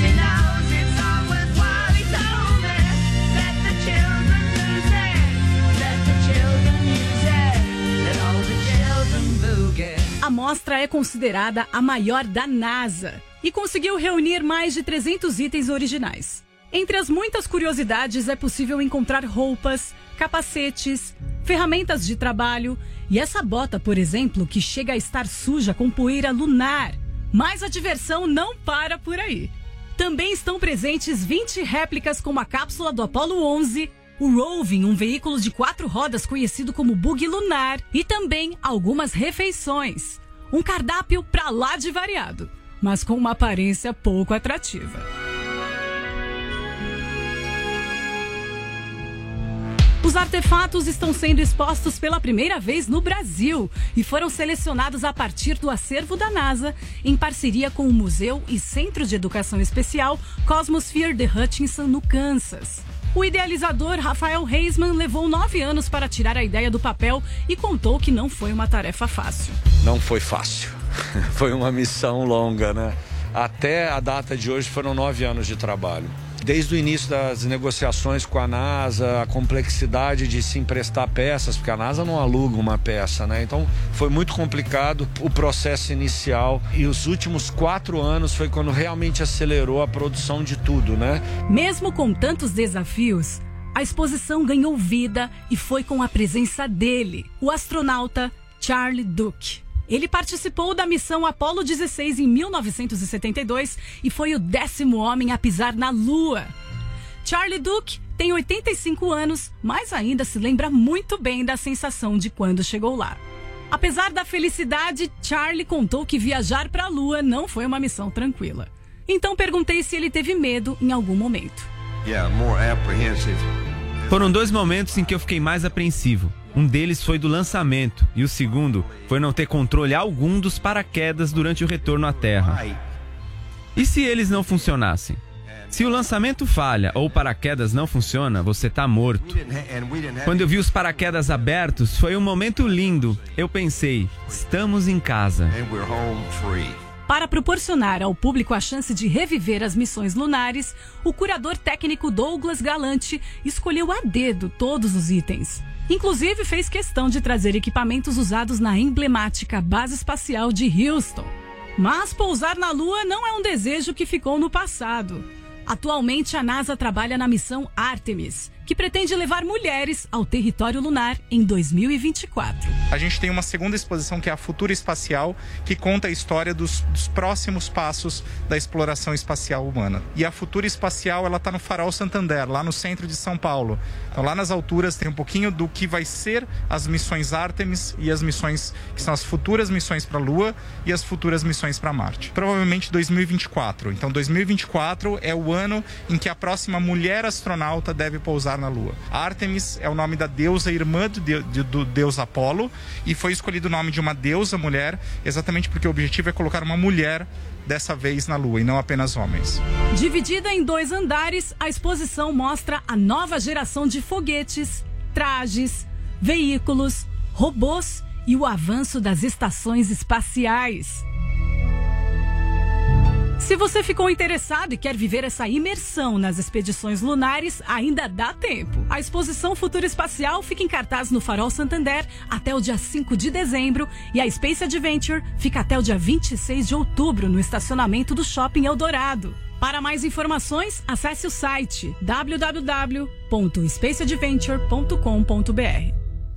A mostra é considerada a maior da NASA e conseguiu reunir mais de trezentos itens originais. Entre as muitas curiosidades é possível encontrar roupas, capacetes, ferramentas de trabalho e essa bota, por exemplo, que chega a estar suja com poeira lunar. Mas a diversão não para por aí. Também estão presentes vinte réplicas como a cápsula do Apollo onze, o Roving, um veículo de quatro rodas conhecido como bug lunar, e também algumas refeições. Um cardápio pra lá de variado, mas com uma aparência pouco atrativa. Os artefatos estão sendo expostos pela primeira vez no Brasil e foram selecionados a partir do acervo da NASA, em parceria com o Museu e Centro de Educação Especial Cosmosphere de Hutchinson, no Kansas. O idealizador Rafael Reisman levou nove anos para tirar a ideia do papel e contou que não foi uma tarefa fácil. Não foi fácil. Foi uma missão longa, né? Até a data de hoje foram nove anos de trabalho. Desde o início das negociações com a NASA, a complexidade de se emprestar peças, porque a NASA não aluga uma peça, né? Então foi muito complicado o processo inicial, e os últimos quatro anos foi quando realmente acelerou a produção de tudo, né? Mesmo com tantos desafios, a exposição ganhou vida e foi com a presença dele, o astronauta Charlie Duke. Ele participou da missão Apollo dezesseis em mil novecentos e setenta e dois e foi o décimo homem a pisar na Lua. Charlie Duke tem oitenta e cinco anos, mas ainda se lembra muito bem da sensação de quando chegou lá. Apesar da felicidade, Charlie contou que viajar para a Lua não foi uma missão tranquila. Então perguntei se ele teve medo em algum momento. Yeah, more apprehensive. Foram dois momentos em que eu fiquei mais apreensivo. Um deles foi do lançamento e o segundo foi não ter controle algum dos paraquedas durante o retorno à Terra. E se eles não funcionassem? Se o lançamento falha ou o paraquedas não funciona, você tá morto. Quando eu vi os paraquedas abertos, foi um momento lindo. Eu pensei, estamos em casa. Para proporcionar ao público a chance de reviver as missões lunares, o curador técnico Douglas Galante escolheu a dedo todos os itens. Inclusive, fez questão de trazer equipamentos usados na emblemática Base Espacial de Houston. Mas pousar na Lua não é um desejo que ficou no passado. Atualmente, a NASA trabalha na missão Artemis, que pretende levar mulheres ao território lunar em dois mil e vinte e quatro. A gente tem uma segunda exposição que é a Futura Espacial, que conta a história dos, dos próximos passos da exploração espacial humana. E a Futura Espacial, ela está no Farol Santander, lá no centro de São Paulo. Então lá nas alturas tem um pouquinho do que vai ser as missões Artemis e as missões que são as futuras missões para a Lua e as futuras missões para Marte. Provavelmente dois mil e vinte e quatro. Então dois mil e vinte e quatro é o ano em que a próxima mulher astronauta deve pousar na Lua. A Artemis é o nome da deusa irmã do, de, do deus Apolo e foi escolhido o nome de uma deusa mulher exatamente porque o objetivo é colocar uma mulher dessa vez na Lua e não apenas homens. Dividida em dois andares, a exposição mostra a nova geração de foguetes, trajes, veículos, robôs e o avanço das estações espaciais. Se você ficou interessado e quer viver essa imersão nas expedições lunares, ainda dá tempo. A exposição Futura Espacial fica em cartaz no Farol Santander até o dia cinco de dezembro e a Space Adventure fica até o dia vinte e seis de outubro no estacionamento do Shopping Eldorado. Para mais informações, acesse o site w w w ponto space adventure ponto com ponto b r.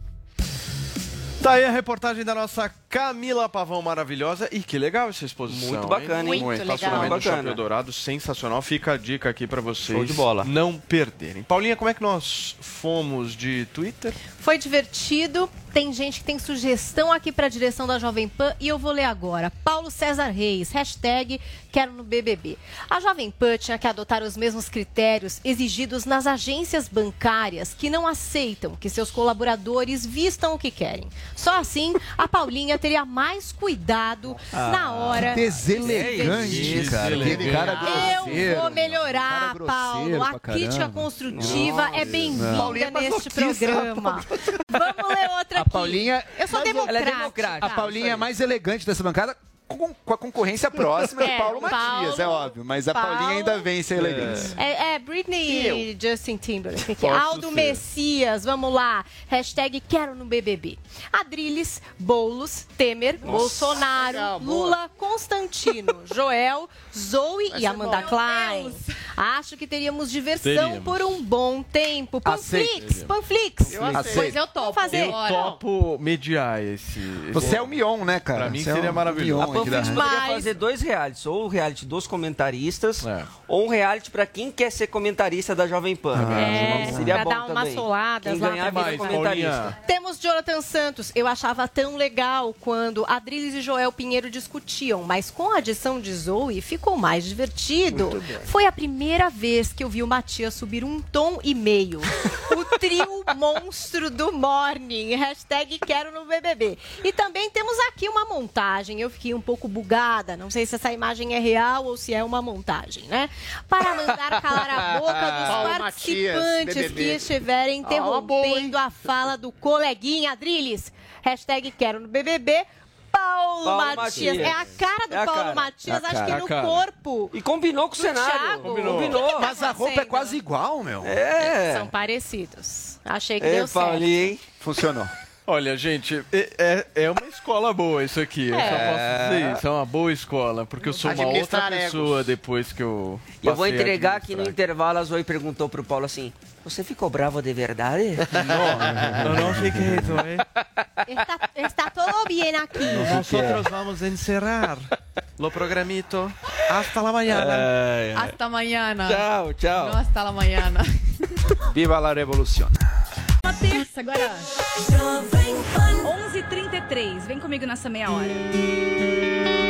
Tá aí a reportagem da nossa Camila Pavão maravilhosa. E que legal essa exposição. Muito bacana, hein? hein? Muito legal. Estacionamento do Bacana. Shopping Eldorado, sensacional. Fica a dica aqui pra vocês. Show de bola. Não perderem. Paulinha, como é que nós fomos de Twitter? Foi divertido. Tem gente que tem sugestão aqui para a direção da Jovem Pan e eu vou ler agora. Paulo César Reis, hashtag quero no B B B. A Jovem Pan tinha que adotar os mesmos critérios exigidos nas agências bancárias que não aceitam que seus colaboradores vistam o que querem. Só assim, a Paulinha teria mais cuidado Ah, na hora... deselegante, cara. Aquele cara Eu grosseiro, vou melhorar, cara Paulo. A pra crítica caramba. construtiva Nossa, é bem-vinda Paulinha é neste masoquista. programa. Vamos ler outra A aqui. Paulinha, Eu sou Mas democrática. A Paulinha é a mais elegante dessa bancada, com, com a concorrência próxima É, é Paulo o Matias, Paulo- é óbvio. Mas a Paulo- Paulinha ainda vence a elegância. É, é Britney e Justin Timberlake. Posso Aldo ser. Messias, vamos lá. Hashtag quero no B B B. Adriles, Boulos, Temer, Nossa, Bolsonaro, legal, boa. Lula, Constantino, Joel, Zoe Vai e ser Amanda bom. Klein. Acho que teríamos diversão Teríamos. por um bom tempo. Panflix, Aceito. Panflix. Eu aceito. Pois eu topo. Vamos fazer. Eu topo mediar esse... Você esse- é o Mion, né, cara? Pra mim Você é seria o maravilhoso. Mion aqui da A gente poderia fazer dois realities, ou o reality dos comentaristas, ou um reality pra quem quer ser comentarista da Jovem Pan. É, Seria pra bom dar umas também. soladas Quem lá ganhar pra vira ver. comentarista. Temos Jonathan Santos. Eu achava tão legal quando Adriles e Joel Pinheiro discutiam, mas com a adição de Zoe ficou mais divertido. Foi a primeira vez que eu vi o Matias subir um tom e meio. O trio monstro do Morning. Hashtag quero no B B B. E também temos aqui uma montagem. Eu fiquei um pouco bugada. Não sei se essa imagem é real ou se é uma montagem, né? Para mandar calar a boca dos Paulo participantes Matias, B B B. que estiverem Ah, uma boa, interrompendo a fala do coleguinha Adriles. Hashtag quero no B B B. Paulo, Paulo Matias. Matias. É a cara do É a Paulo cara. Matias, É a acho cara. que É a no cara. corpo. E combinou com o do cenário. Thiago. Combinou. O que que tá Mas a roupa é acontecendo? quase igual, meu. É. São parecidos. Achei que É, deu certo. Paulinho, hein? Funcionou. Olha, gente, é, é- é uma escola boa isso aqui. Eu só É. posso dizer isso. É uma boa escola, porque eu sou uma outra Administrar egos. pessoa depois que eu. E eu vou passei a entregar aqui no administrar. intervalo, a Zoe perguntou pro Paulo assim, você ficou bravo de verdade? Não, eu não fiquei, Zoe. Está, está todo bem aqui. Nosotros vamos encerrar lo programito. Hasta la mañana. Hasta mañana. Tchau, tchau. No hasta la mañana. Viva la revolución. Uma terça, agora. onze e trinta e três. Vem comigo nessa meia hora.